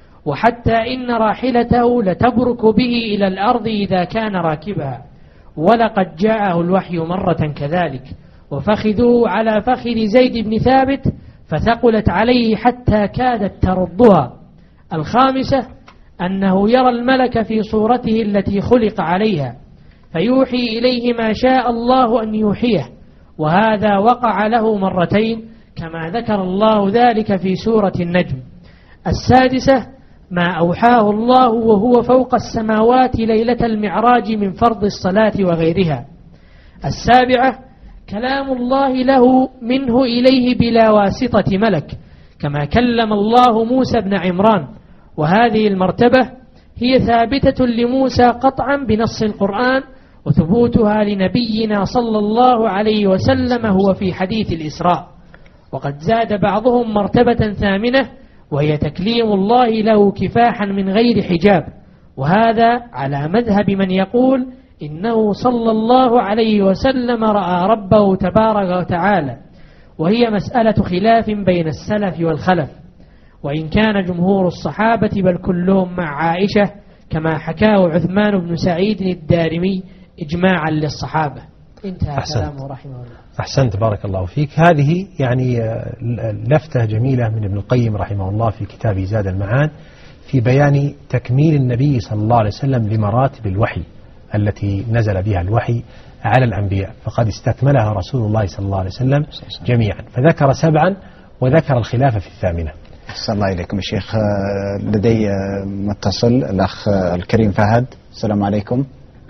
وحتى إن راحلته لتبرك به إلى الأرض إذا كان راكبها. ولقد جاءه الوحي مرة كذلك، وفخذوه على فخذ زيد بن ثابت فثقلت عليه حتى كادت تردها. الخامسة أنه يرى الملك في صورته التي خلق عليها فيوحي إليه ما شاء الله أن يوحيه، وهذا وقع له مرتين كما ذكر الله ذلك في سورة النجم. السادسة ما أوحاه الله وهو فوق السماوات ليلة المعراج من فرض الصلاة وغيرها. السابعة كلام الله له منه إليه بلا واسطة ملك، كما كلم الله موسى بن عمران، وهذه المرتبة هي ثابتة لموسى قطعا بنص القرآن، وثبوتها لنبينا صلى الله عليه وسلم هو في حديث الإسراء. وقد زاد بعضهم مرتبة ثامنة وهي تكليم الله له كفاحا من غير حجاب، وهذا على مذهب من يقول إنه صلى الله عليه وسلم رأى ربه تبارك وتعالى، وهي مسألة خلاف بين السلف والخلف، وإن كان جمهور الصحابة بل كلهم مع عائشة كما حكاه عثمان بن سعيد الدارمي إجماعا للصحابة. انتهى كلامه رحمه الله. أحسنت، بارك الله فيك. هذه يعني لفتة جميلة من ابن القيم رحمه الله في كتابه زاد المعاد في بيان تكميل النبي صلى الله عليه وسلم لمراتب الوحي التي نزل بها الوحي على الأنبياء، فقد استكملها رسول الله صلى الله عليه وسلم جميعا، فذكر سبعا وذكر الخلاف في الثامنة. أحسن الله إليكم الشيخ. لدي متصل الأخ الكريم فهد. السلام عليكم.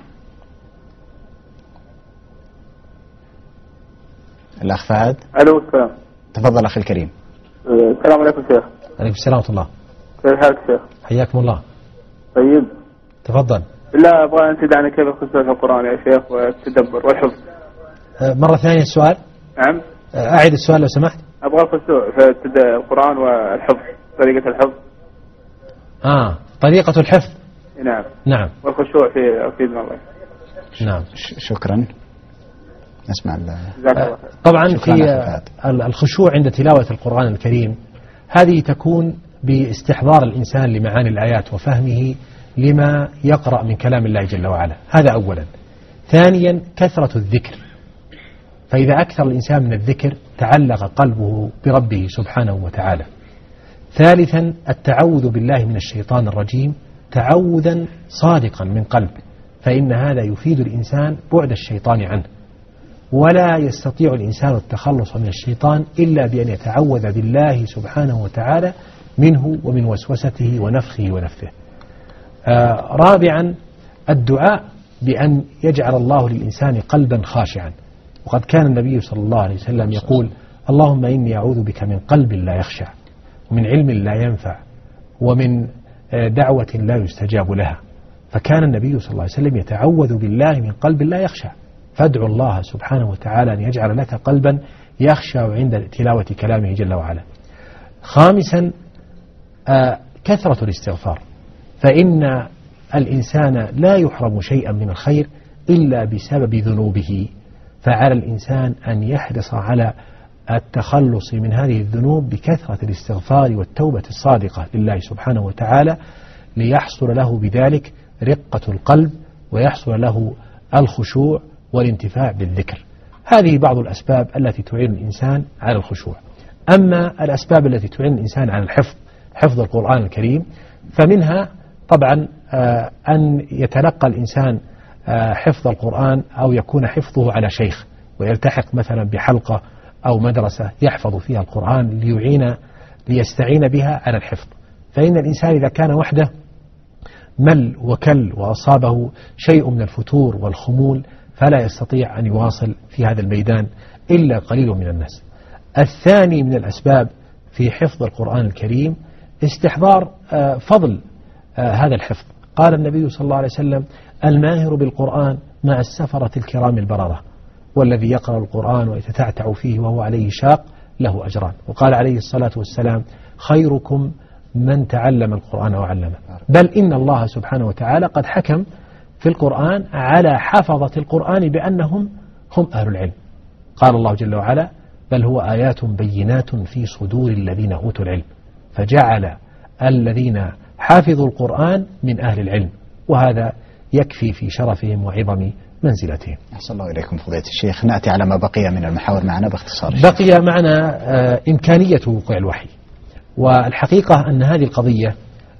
الأخ فهد. ألو السلام. تفضل أخي الكريم. السلام عليكم شيخ. عليكم السلام ورحمة الله. كيف حالك شيخ؟ حياكم الله. طيب. تفضل. لا أبغى أن تدعنا كيف الخشوع في القرآن يا شيخ والتدبر والحفظ. مرة ثانية السؤال. نعم. أعيد السؤال لو سمحت. أبغى الخشوع في القرآن والحفظ، طريقة الحفظ. آه طريقة الحفظ. نعم. نعم. والخشوع في أفيدنا الله. نعم. شكرا. نسمع. طبعا في الخشوع عند تلاوة القرآن الكريم هذه تكون باستحضار الإنسان لمعاني الآيات وفهمه لما يقرأ من كلام الله جل وعلا، هذا أولا. ثانيا كثرة الذكر، فإذا أكثر الإنسان من الذكر تعلق قلبه بربه سبحانه وتعالى. ثالثا التعوذ بالله من الشيطان الرجيم تعوذا صادقا من قلب، فإن هذا يفيد الإنسان بعد الشيطان عنه، ولا يستطيع الإنسان التخلص من الشيطان إلا بأن يتعوذ بالله سبحانه وتعالى منه ومن وسوسته ونفخه ونفثه. آه رابعا الدعاء بأن يجعل الله للإنسان قلبا خاشعا، وقد كان النبي صلى الله عليه وسلم يقول: اللهم إني أعوذ بك من قلب لا يخشع، ومن علم لا ينفع، ومن دعوة لا يستجاب لها. فكان النبي صلى الله عليه وسلم يتعوذ بالله من قلب لا يخشع، فادعو الله سبحانه وتعالى أن يجعل لك قلبا يخشع عند تلاوة كلامه جل وعلا. خامسا آه كثرة الاستغفار، فإن الإنسان لا يحرم شيئا من الخير إلا بسبب ذنوبه، فعلى الإنسان أن يحرص على التخلص من هذه الذنوب بكثرة الاستغفار والتوبة الصادقة لله سبحانه وتعالى، ليحصل له بذلك رقة القلب ويحصل له الخشوع والانتفاع بالذكر. هذه بعض الأسباب التي تعين الإنسان على الخشوع. أما الأسباب التي تعين الإنسان على الحفظ، حفظ القرآن الكريم، فمنها طبعا أن يتلقى الإنسان حفظ القرآن أو يكون حفظه على شيخ، ويلتحق مثلا بحلقة أو مدرسة يحفظ فيها القرآن ليعين ليستعين بها على الحفظ. فإن الإنسان إذا كان وحده مل وكل وأصابه شيء من الفتور والخمول فلا يستطيع أن يواصل في هذا الميدان إلا قليل من الناس. الثاني من الأسباب في حفظ القرآن الكريم استحضار فضل هذا الحفظ. قال النبي صلى الله عليه وسلم: الماهر بالقرآن مع السفرة الكرام البررة، والذي يقرأ القرآن ويتتعتع فيه وهو عليه شاق له أجران. وقال عليه الصلاة والسلام: خيركم من تعلم القرآن وعلمه. بل إن الله سبحانه وتعالى قد حكم في القرآن على حفظة القرآن بأنهم هم أهل العلم. قال الله جل وعلا: بل هو آيات بينات في صدور الذين أوتوا العلم، فجعل الذين حافظوا القرآن من أهل العلم، وهذا يكفي في شرفهم وعظم منزلتهم. أحسن الله إليكم فضيلة الشيخ. نأتي على ما بقي من المحاور معنا باختصار. بقي معنا إمكانية وقوع الوحي، والحقيقة أن هذه القضية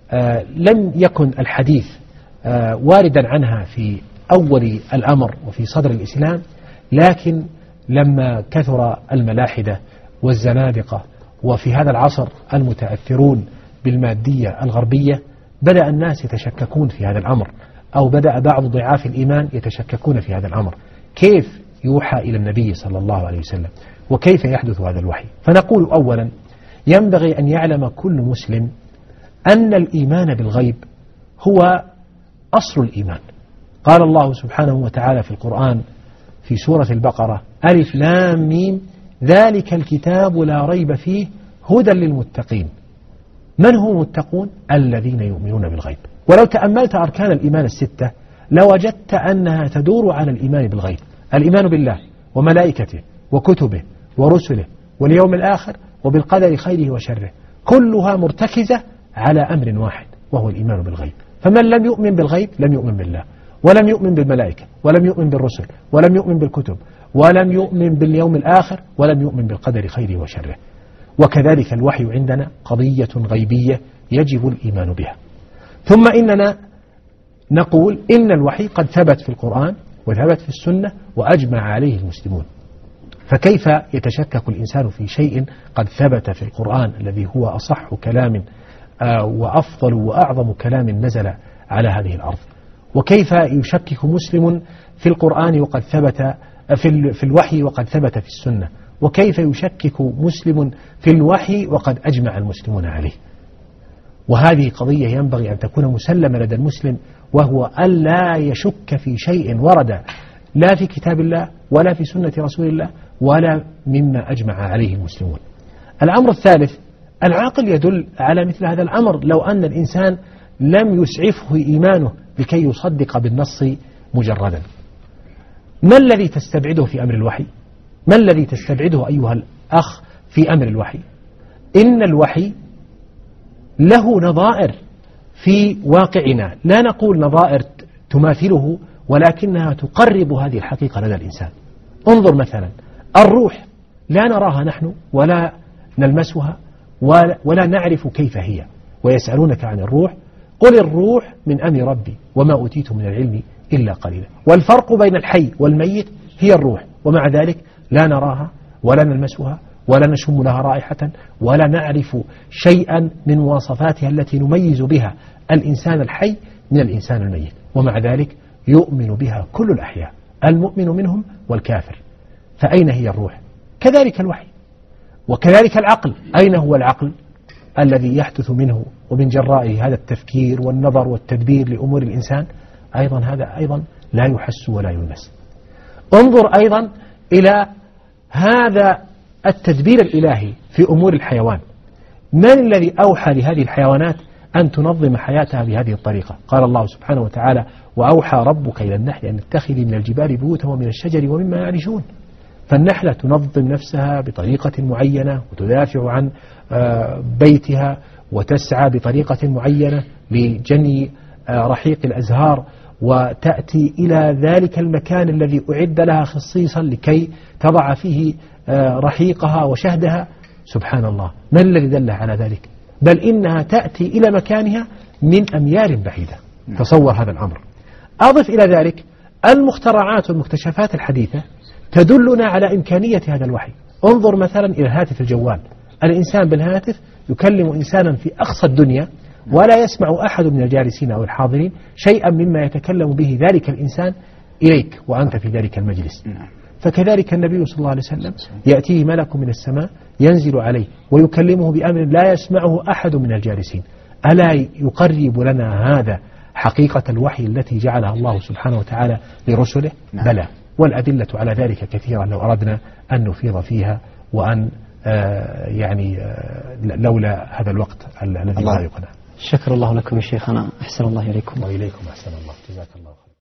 لم يكن الحديث واردا عنها في أول الأمر وفي صدر الإسلام، لكن لما كثر الملاحدة والزنادقة وفي هذا العصر المتأثرون بالمادية الغربية بدأ الناس يتشككون في هذا الأمر، أو بدأ بعض ضعاف الإيمان يتشككون في هذا الأمر. كيف يوحى إلى النبي صلى الله عليه وسلم؟ وكيف يحدث هذا الوحي؟ فنقول أولا: ينبغي أن يعلم كل مسلم أن الإيمان بالغيب هو أصل الإيمان. قال الله سبحانه وتعالى في القرآن في سورة البقرة: ألف لام ميم ذلك الكتاب لا ريب فيه هدى للمتقين. من هم المتقون؟ الذين يؤمنون بالغيب. ولو تأملت أركان الإيمان الستة لوجدت أنها تدور على الإيمان بالغيب: الإيمان بالله وملائكته وكتبه ورسله واليوم الآخر وبالقدر خيره وشره، كلها مرتكزة على أمر واحد وهو الإيمان بالغيب. فمن لم يؤمن بالغيب لم يؤمن بالله، ولم يؤمن بالملائكة، ولم يؤمن بالرسل، ولم يؤمن بالكتب، ولم يؤمن باليوم الآخر، ولم يؤمن بالقدر خيره وشره. وكذلك الوحي عندنا قضية غيبية يجب الإيمان بها. ثم إننا نقول إن الوحي قد ثبت في القرآن وثبت في السنة وأجمع عليه المسلمون، فكيف يتشكك الإنسان في شيء قد ثبت في القرآن الذي هو أصح كلام وأفضل وأعظم كلام نزل على هذه الأرض؟ وكيف يشكك مسلم في القرآن وقد ثبت في الوحي وقد ثبت في السنة؟ وكيف يشكك مسلم في الوحي وقد أجمع المسلمون عليه؟ وهذه قضية ينبغي أن تكون مسلمة لدى المسلم، وهو ألا يشك في شيء ورد لا في كتاب الله ولا في سنة رسول الله ولا مما أجمع عليه المسلمون. الأمر الثالث: العقل يدل على مثل هذا الأمر لو أن الإنسان لم يسعفه إيمانه لكي يصدق بالنص مجردا. ما الذي تستبعده في أمر الوحي؟ ما الذي تستبعده أيها الأخ في أمر الوحي؟ إن الوحي له نظائر في واقعنا، لا نقول نظائر تماثله ولكنها تقرب هذه الحقيقة لدى الإنسان. انظر مثلا الروح، لا نراها نحن ولا نلمسها ولا نعرف كيف هي، ويسألونك عن الروح قل الروح من أمر ربي وما أوتيت من العلم إلا قليلا. والفرق بين الحي والميت هي الروح، ومع ذلك لا نراها ولا نلمسها ولا نشم لها رائحة ولا نعرف شيئا من مواصفاتها التي نميز بها الإنسان الحي من الإنسان الميت، ومع ذلك يؤمن بها كل الأحياء، المؤمن منهم والكافر. فأين هي الروح؟ كذلك الوحي، وكذلك العقل. أين هو العقل الذي يحدث منه ومن جرائه هذا التفكير والنظر والتدبير لأمور الإنسان؟ أيضا هذا أيضا لا يحس ولا يلمس. انظر أيضا إلى هذا التدبير الإلهي في أمور الحيوان. من الذي أوحى لهذه الحيوانات أن تنظم حياتها بهذه الطريقة؟ قال الله سبحانه وتعالى: وأوحى ربك إلى النحل أن اتخذي من الجبال بيوتا ومن الشجر ومما يعرشون. فالنحلة تنظم نفسها بطريقة معينة وتدافع عن بيتها وتسعى بطريقة معينة لجني رحيق الأزهار، وتأتي إلى ذلك المكان الذي أعد لها خصيصا لكي تضع فيه رحيقها وشهدها. سبحان الله، ما الذي دل على ذلك؟ بل إنها تأتي إلى مكانها من أميال بعيدة. تصور هذا الأمر. أضف إلى ذلك المخترعات والمكتشفات الحديثة تدلنا على إمكانية هذا الوحي. انظر مثلا إلى الهاتف الجوال. الإنسان بالهاتف يكلم إنسانا في أقصى الدنيا ولا يسمع أحد من الجالسين أو الحاضرين شيئا مما يتكلم به ذلك الإنسان إليك وأنت في ذلك المجلس. فكذلك النبي صلى الله عليه وسلم يأتيه ملك من السماء ينزل عليه ويكلمه بأمر لا يسمعه أحد من الجالسين. ألا يقرب لنا هذا حقيقة الوحي التي جعلها الله سبحانه وتعالى لرسله؟ نعم. بلى، والأدلة على ذلك كثيرة لو أردنا أن نفيض فيها، وأن آه يعني آه لولا هذا الوقت الذي لا يقنع. شكر الله لكم يا شيخنا، أحسن الله إليكم. وإليكم أحسن الله، جزاك الله خير.